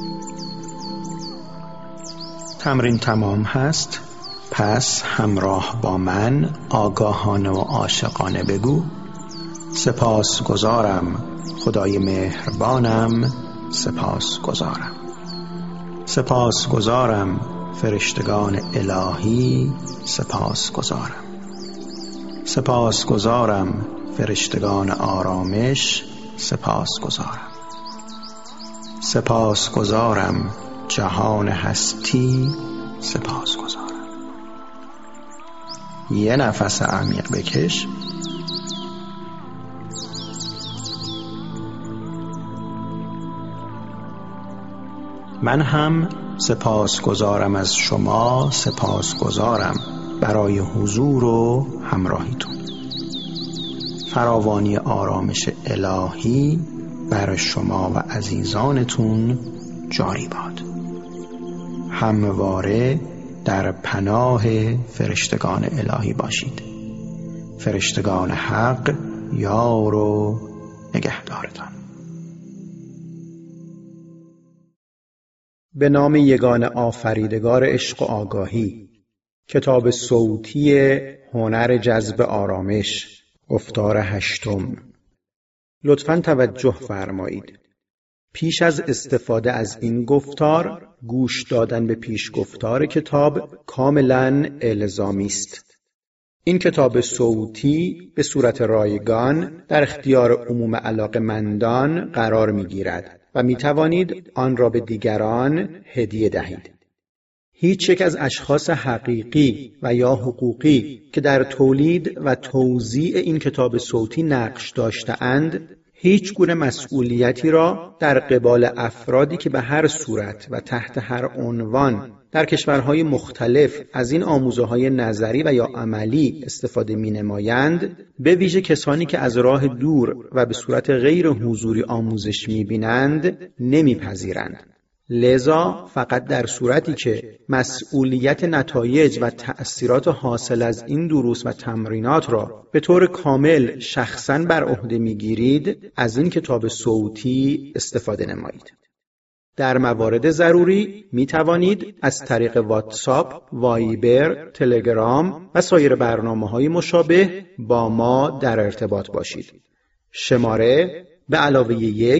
تمرین تمام هست، پس همراه با من آگاهانه و عاشقانه بگو: سپاسگزارم خدای مهربانم، سپاسگزارم. سپاسگزارم فرشتگان الهی، سپاسگزارم. سپاسگزارم فرشتگان آرامش، سپاسگزارم. سپاسگزارم جهان هستی، سپاسگزارم. یه نفس عمیق بکش. من هم سپاسگزارم از شما، سپاسگزارم برای حضور و همراهیتون. فراوانی آرامش الهی بر شما و عزیزانتون جاری باد. همواره در پناه فرشتگان الهی باشید. فرشتگان حق یار و نگهدارتان. به نام یگانه آفریدگار عشق و آگاهی. کتاب صوتی هنر جذب آرامش، گفتار 8. لطفاً توجه فرمایید. پیش از استفاده از این گفتار، گوش دادن به پیش گفتار کتاب کاملاً الزامی است. این کتاب صوتی به صورت رایگان در اختیار عموم علاقه‌مندان قرار می‌گیرد و می‌توانید آن را به دیگران هدیه دهید. هیچ یک از اشخاص حقیقی و یا حقوقی که در تولید و توزیع این کتاب صوتی نقش داشته‌اند، هیچ گونه مسئولیتی را در قبال افرادی که به هر صورت و تحت هر عنوان در کشورهای مختلف از این آموزه‌های نظری و یا عملی استفاده می‌نمایند، به ویژه کسانی که از راه دور و به صورت غیر حضوری آموزش می‌بینند، نمی‌پذیرند. لذا فقط در صورتی که مسئولیت نتایج و تأثیرات حاصل از این دروس و تمرینات را به طور کامل شخصاً بر عهده می‌گیرید، از این کتاب صوتی استفاده نمایید. در موارد ضروری می توانید از طریق واتساپ، وایبر، تلگرام و سایر برنامه‌های مشابه با ما در ارتباط باشید. شماره به علاوه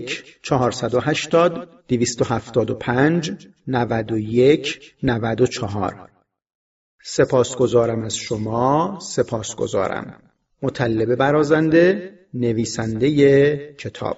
1-475-275-91-94. سپاسگزارم از شما، سپاسگزارم. مطلب برازنده، نویسنده کتاب.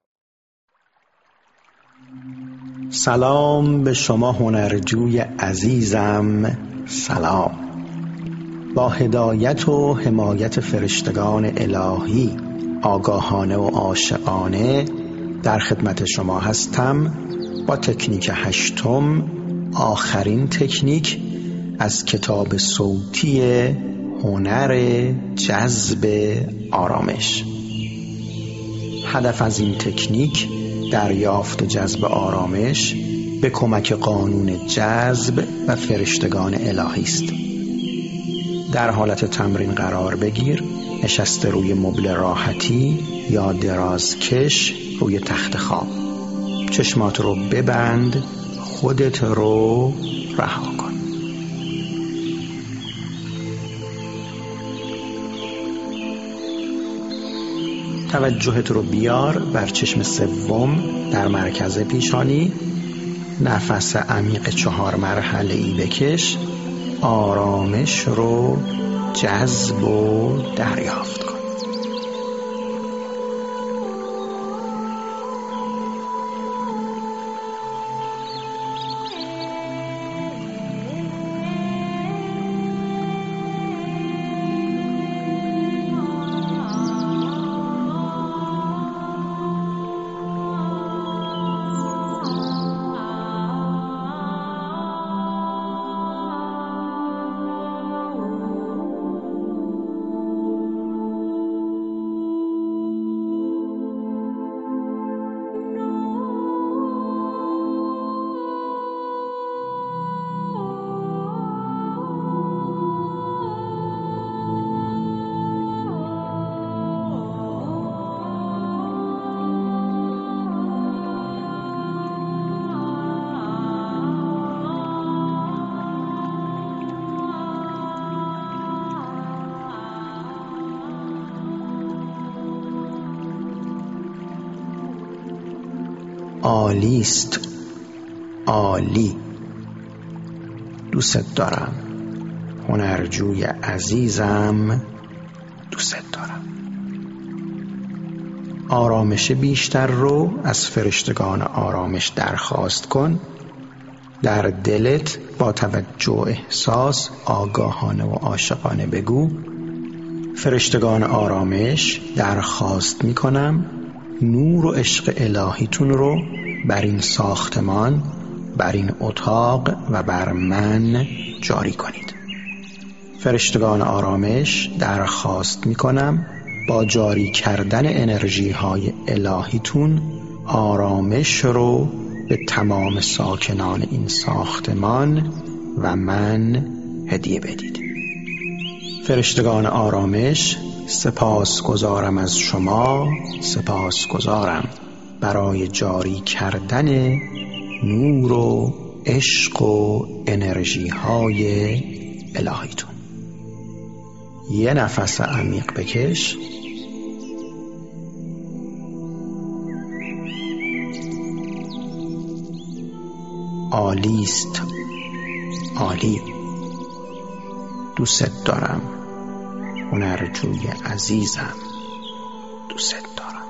سلام به شما هنرجوی عزیزم، سلام. با هدایت و حمایت فرشتگان الهی، آگاهانه و عاشقانه در خدمت شما هستم با تکنیک 8، آخرین تکنیک از کتاب صوتی هنر جذب آرامش. هدف از این تکنیک دریافت و جذب آرامش به کمک قانون جذب و فرشتگان الهی است. در حالت تمرین قرار بگیر، نشسته روی مبل راحتی یا درازکش روی تخت خواب. چشمات رو ببند، خودت رو رها کن. توجهت رو بیار بر چشم سوم در مرکز پیشانی. نفس عمیق 4 مرحله‌ای بکش. آرامش رو جذب و دریافت کن. عالیست، عالی. دوست دارم. هنرجوی عزیزم، دوست دارم. آرامش بیشتر رو از فرشتگان آرامش درخواست کن. در دلت با توجه و احساس آگاهانه و عاشقانه بگو: فرشتگان آرامش درخواست میکنم نور و عشق الهیتون رو بر این ساختمان، بر این اتاق و بر من جاری کنید. فرشتگان آرامش درخواست میکنم با جاری کردن انرژی های الهیتون آرامش رو به تمام ساکنان این ساختمان و من هدیه بدید. فرشتگان آرامش، سپاسگزارم از شما، سپاسگزارم برای جاری کردن نور و عشق و انرژی های الهیتون. یه نفس عمیق بکش. عالیست، عالی. دوست دارم. هنرجوی عزیزم، دوست دارم.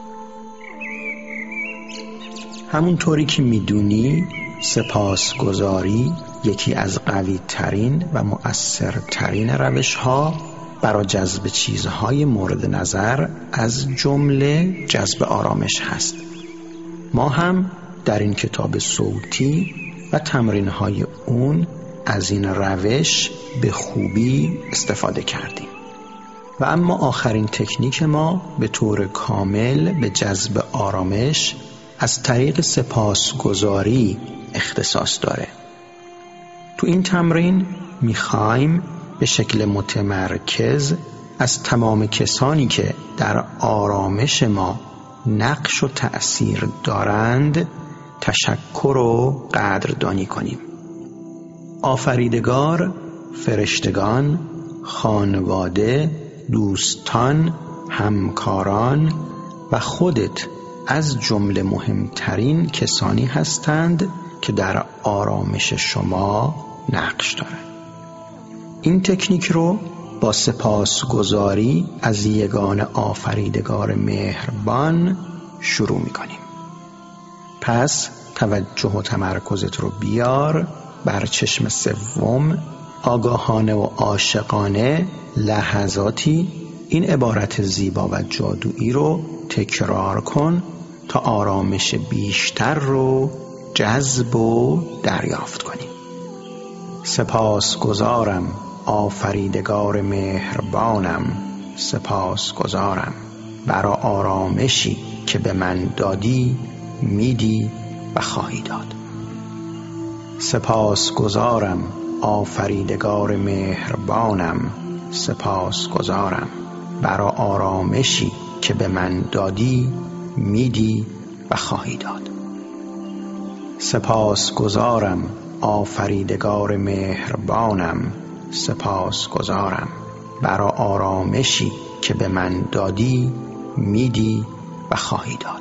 همونطوری که میدونی سپاسگزاری یکی از قوی ترین و مؤثرترین روش ها برای جذب چیزهای مورد نظر از جمله جذب آرامش هست. ما هم در این کتاب صوتی و تمرین‌های اون از این روش به خوبی استفاده کردیم. و اما آخرین تکنیک ما به طور کامل به جذب آرامش از طریق سپاسگزاری اختصاص داره. تو این تمرین میخوایم به شکل متمرکز از تمام کسانی که در آرامش ما نقش و تأثیر دارند تشکر و قدردانی کنیم. آفریدگار، فرشتگان، خانواده، دوستان، همکاران و خودت از جمله مهمترین کسانی هستند که در آرامش شما نقش دارند. این تکنیک رو با سپاسگزاری از یگانه آفریدگار مهربان شروع می‌کنیم. پس توجه و تمرکزت رو بیار بر چشم سوم. آگاهانه و عاشقانه لحظاتی این عبارت زیبا و جادویی رو تکرار کن تا آرامش بیشتر رو جذب و دریافت کنی. سپاسگزارم آفریدگار مهربانم، سپاسگزارم برای آرامشی که به من دادی، میدی و خواهی داد. سپاسگزارم آفریدگار مهربانم، سپاسگزارم برای آرامشی که به من دادی، میدی و خواهی داد. سپاسگزارم آفریدگار مهربانم، سپاسگزارم برای آرامشی که به من دادی، میدی و خواهی داد.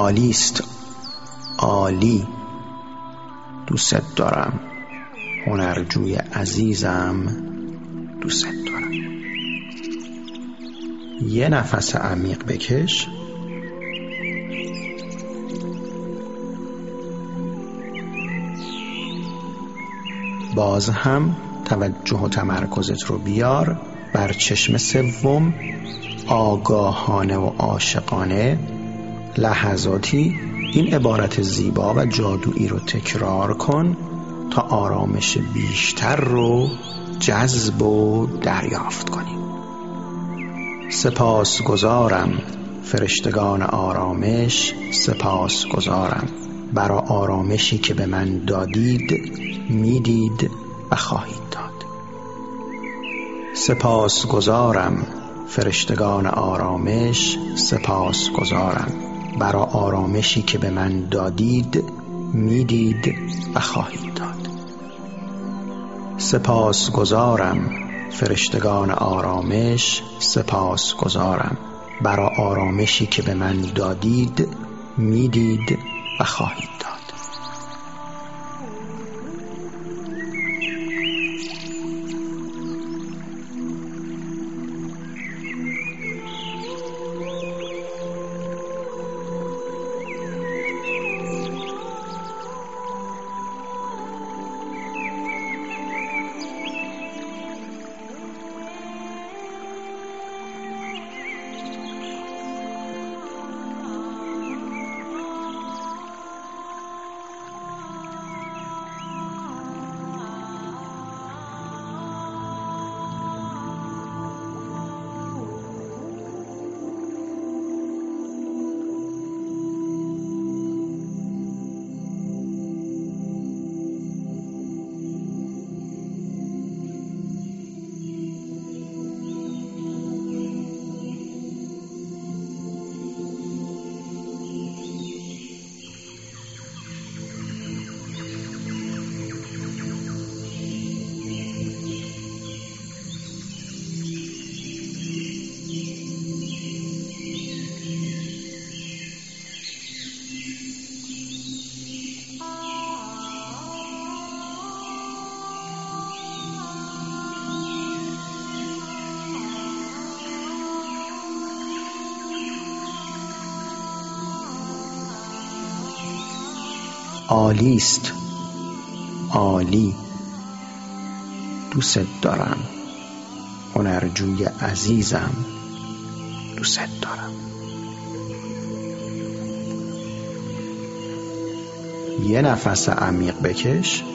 عالیست، عالی، دوست دارم، هنرجوی عزیزم، دوست دارم. یه نفس عمیق بکش. باز هم توجه و تمرکزت رو بیار بر چشم سوم. آگاهانه و عاشقانه لحظاتی این عبارت زیبا و جادویی رو تکرار کن تا آرامش بیشتر رو جذب و دریافت کنی. سپاسگزارم فرشتگان آرامش، سپاسگزارم برای آرامشی که به من دادید، میدید و خواهید داد. سپاسگزارم فرشتگان آرامش، سپاسگزارم برای آرامشی که به من دادید، میدید و خواهید داد. سپاسگزارم فرشتگان آرامش، سپاسگزارم برای آرامشی که به من دادید، میدید و خواهید داد. عالیست، عالی، دوست دارم، هنرجوی عزیزم، دوست دارم. یه نفس عمیق بکش.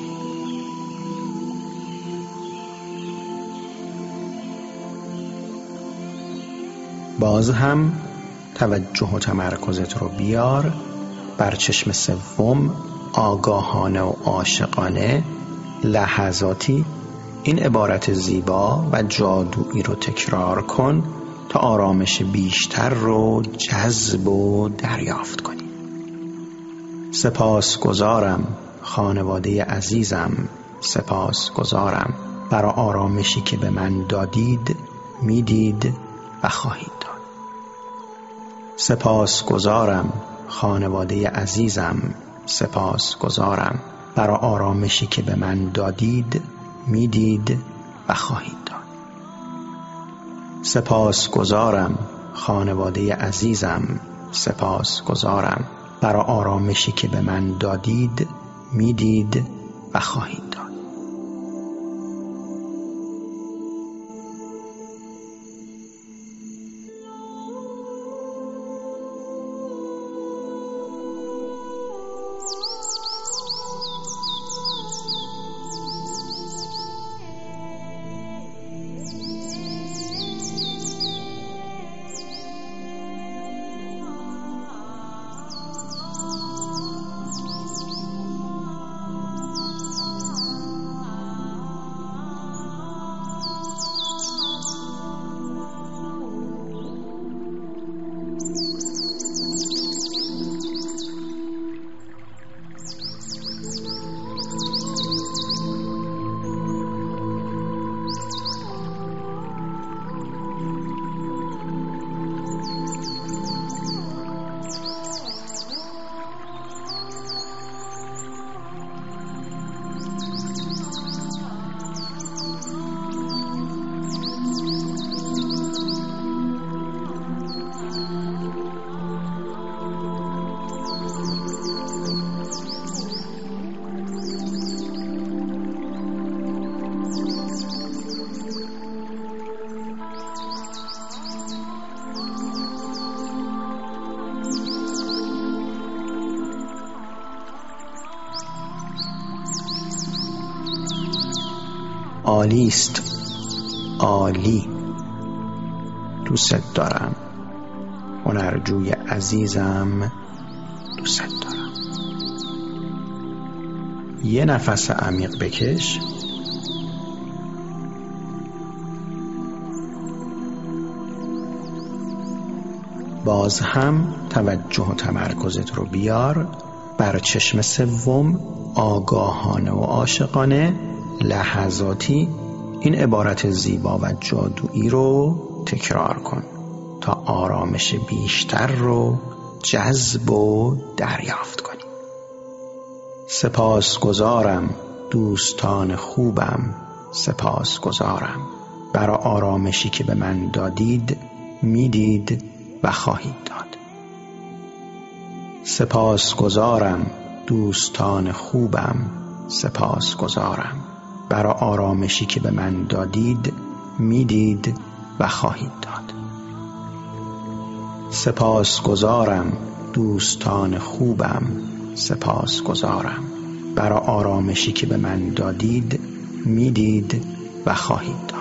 باز هم توجه و تمرکزت رو بیار بر چشم سوم. آگاهانه و عاشقانه لحظاتی این عبارت زیبا و جادویی رو تکرار کن تا آرامش بیشتر رو جذب و دریافت کنی. سپاسگزارم خانواده عزیزم، سپاسگزارم برای آرامشی که به من دادید، میدید و خواهید داد. سپاسگزارم خانواده عزیزم، سپاسگزارم برای آرامشی که به من دادید، میدید و خواهید داد. سپاسگزارم خانواده عزیزم، سپاسگزارم برای آرامشی که به من دادید، میدید و خواهید داد. عالیست، عالی. دوست دارم، هنرجوی عزیزم، دوست دارم. یه نفس عمیق بکش. باز هم توجه و تمرکزت رو بیار بر چشم سوم. آگاهانه و عاشقانه لحظاتی این عبارت زیبا و جادویی رو تکرار کن تا آرامش بیشتر رو جذب و دریافت کنی. سپاسگزارم دوستان خوبم، سپاسگزارم برای آرامشی که به من دادید، میدید و خواهید داد. سپاسگزارم دوستان خوبم، سپاسگزارم برای آرامشی که به من دادید، میدید و خواهید داد. سپاسگزارم دوستان خوبم، سپاسگزارم برای آرامشی که به من دادید، میدید و خواهید داد.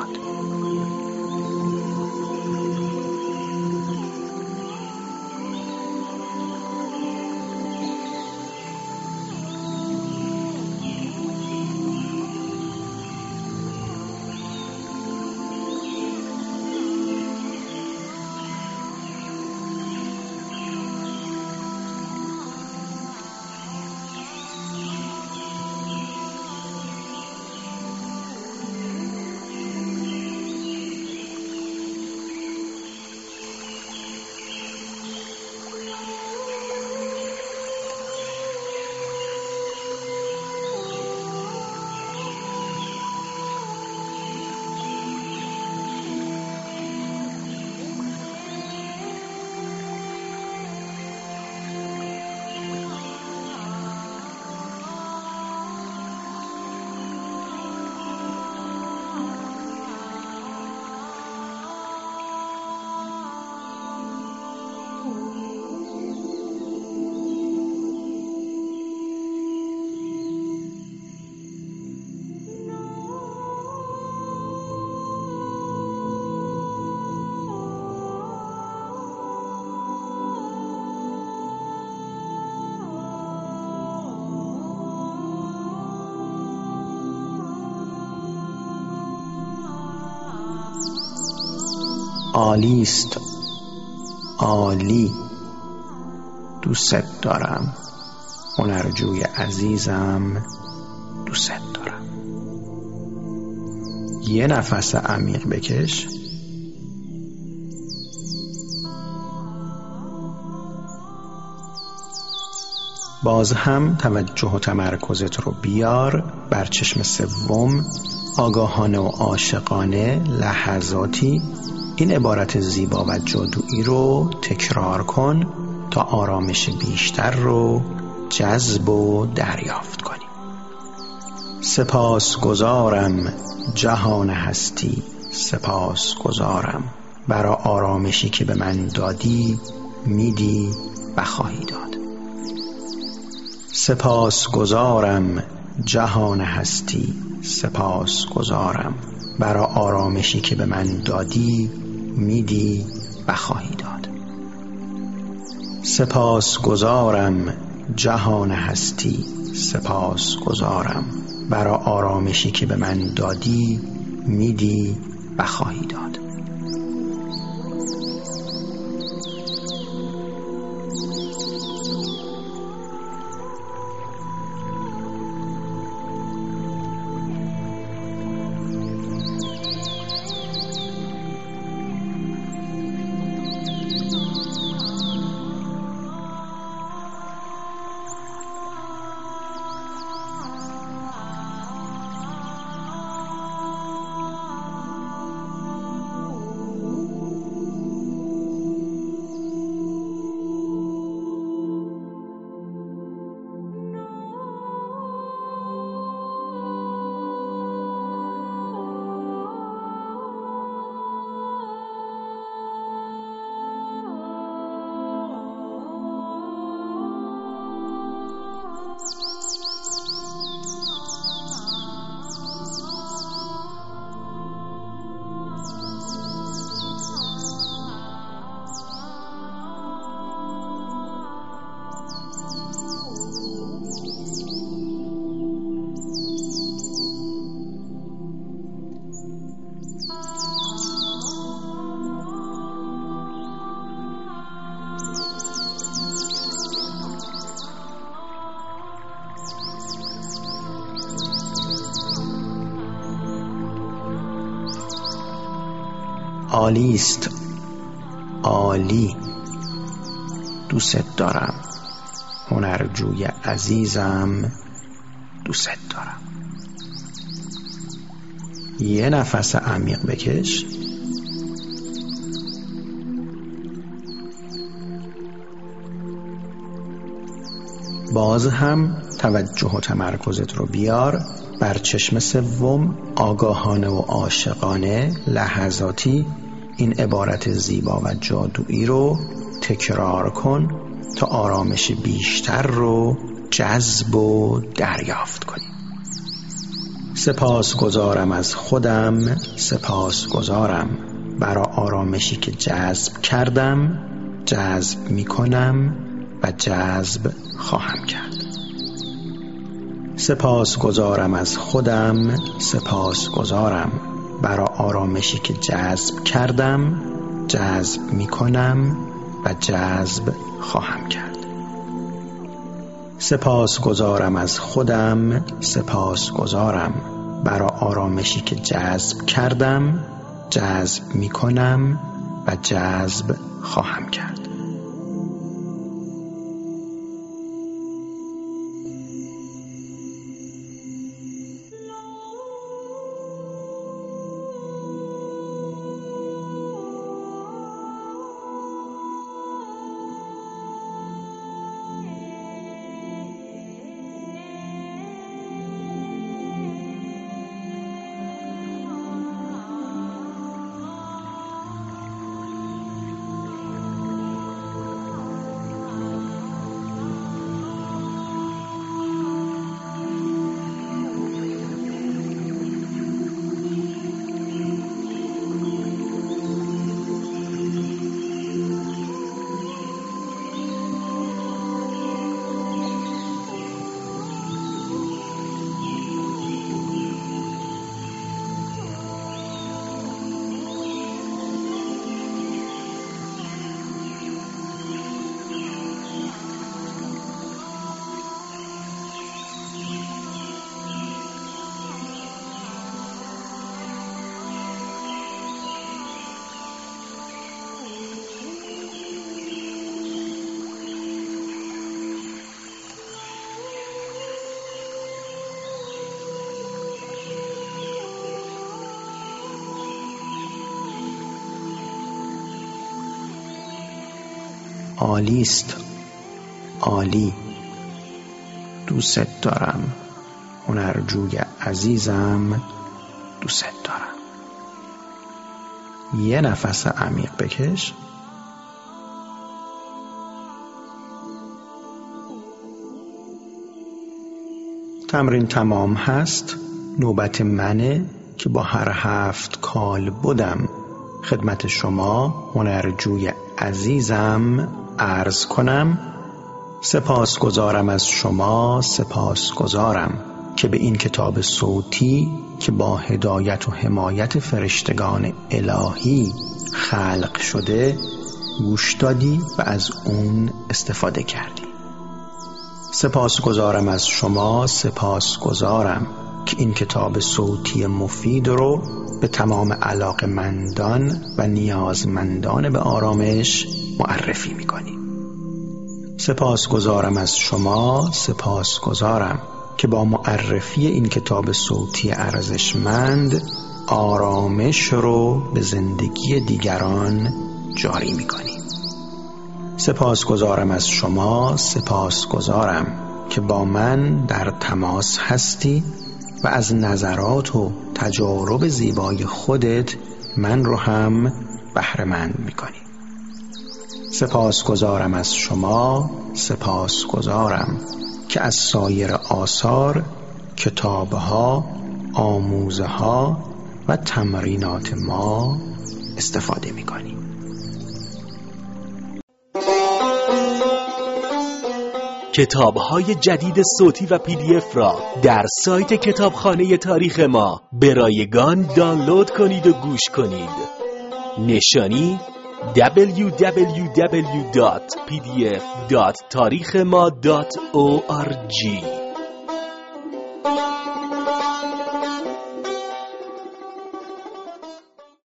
عالیست، عالی. دوست دارم، هنرجوی عزیزم، دوست دارم. یه نفس عمیق بکش. باز هم توجه و تمرکزت رو بیار بر چشم سوم. آگاهانه و عاشقانه لحظاتی این عبارت زیبا و جادویی رو تکرار کن تا آرامش بیشتر رو جذب و دریافت کنی. سپاسگزارم جهان هستی، سپاسگزارم برای آرامشی که به من دادی، میدی و خواهی داد. سپاسگزارم جهان هستی، سپاسگزارم برای آرامشی که به من دادی، میدی و خواهی داد. سپاسگزارم جهان هستی، سپاسگزارم برای آرامشی که به من دادی، میدی و خواهی داد. عالی است، عالی. دوست دارم، هنرجوی عزیزم، دوست دارم. یه نفس عمیق بکش. باز هم توجه و تمرکزت رو بیار بر چشم سوم. آگاهانه و عاشقانه لحظاتی این عبارت زیبا و جادویی رو تکرار کن تا آرامش بیشتر رو جذب و دریافت کنی. سپاسگزارم از خودم، سپاسگزارم برای آرامشی که جذب کردم، جذب میکنم و جذب خواهم کرد. سپاسگزارم از خودم، سپاسگزارم برای آرامشی که جذب کردم، جذب میکنم و جذب خواهم کرد. سپاسگزارم از خودم، سپاسگزارم برای آرامشی که جذب کردم، جذب میکنم و جذب خواهم کرد. عالی است، عالی. دوست دارم، هنرجوی عزیزم، دوست دارم. یه نفس عمیق بکش. تمرین تمام هست. نوبت منه که با هر 7 کال بودم خدمت شما هنرجوی عزیزم عرض کنم: سپاسگزارم از شما، سپاسگزارم که به این کتاب صوتی که با هدایت و حمایت فرشتگان الهی خلق شده گوش دادی و از اون استفاده کردی. سپاسگزارم از شما، سپاسگزارم که این کتاب صوتی مفید رو به تمام علاقه‌مندان و نیازمندان به آرامش معرفی می‌کنی. سپاسگزارم از شما، سپاسگزارم که با معرفی این کتاب صوتی ارزشمند آرامش رو به زندگی دیگران جاری می‌کنی. سپاسگزارم از شما، سپاسگزارم که با من در تماس هستی و از نظرات و تجارب زیبای خودت من رو هم بهره‌مند می‌کنی. سپاسگزارم از شما، سپاسگزارم که از سایر آثار، کتاب‌ها، آموزه‌ها و تمرینات ما استفاده می‌کنی. کتاب‌های جدید صوتی و PDF را در سایت کتابخانه تاریخ ما به رایگان دانلود کنید و گوش کنید. نشانی www.pdf.tarikhema.org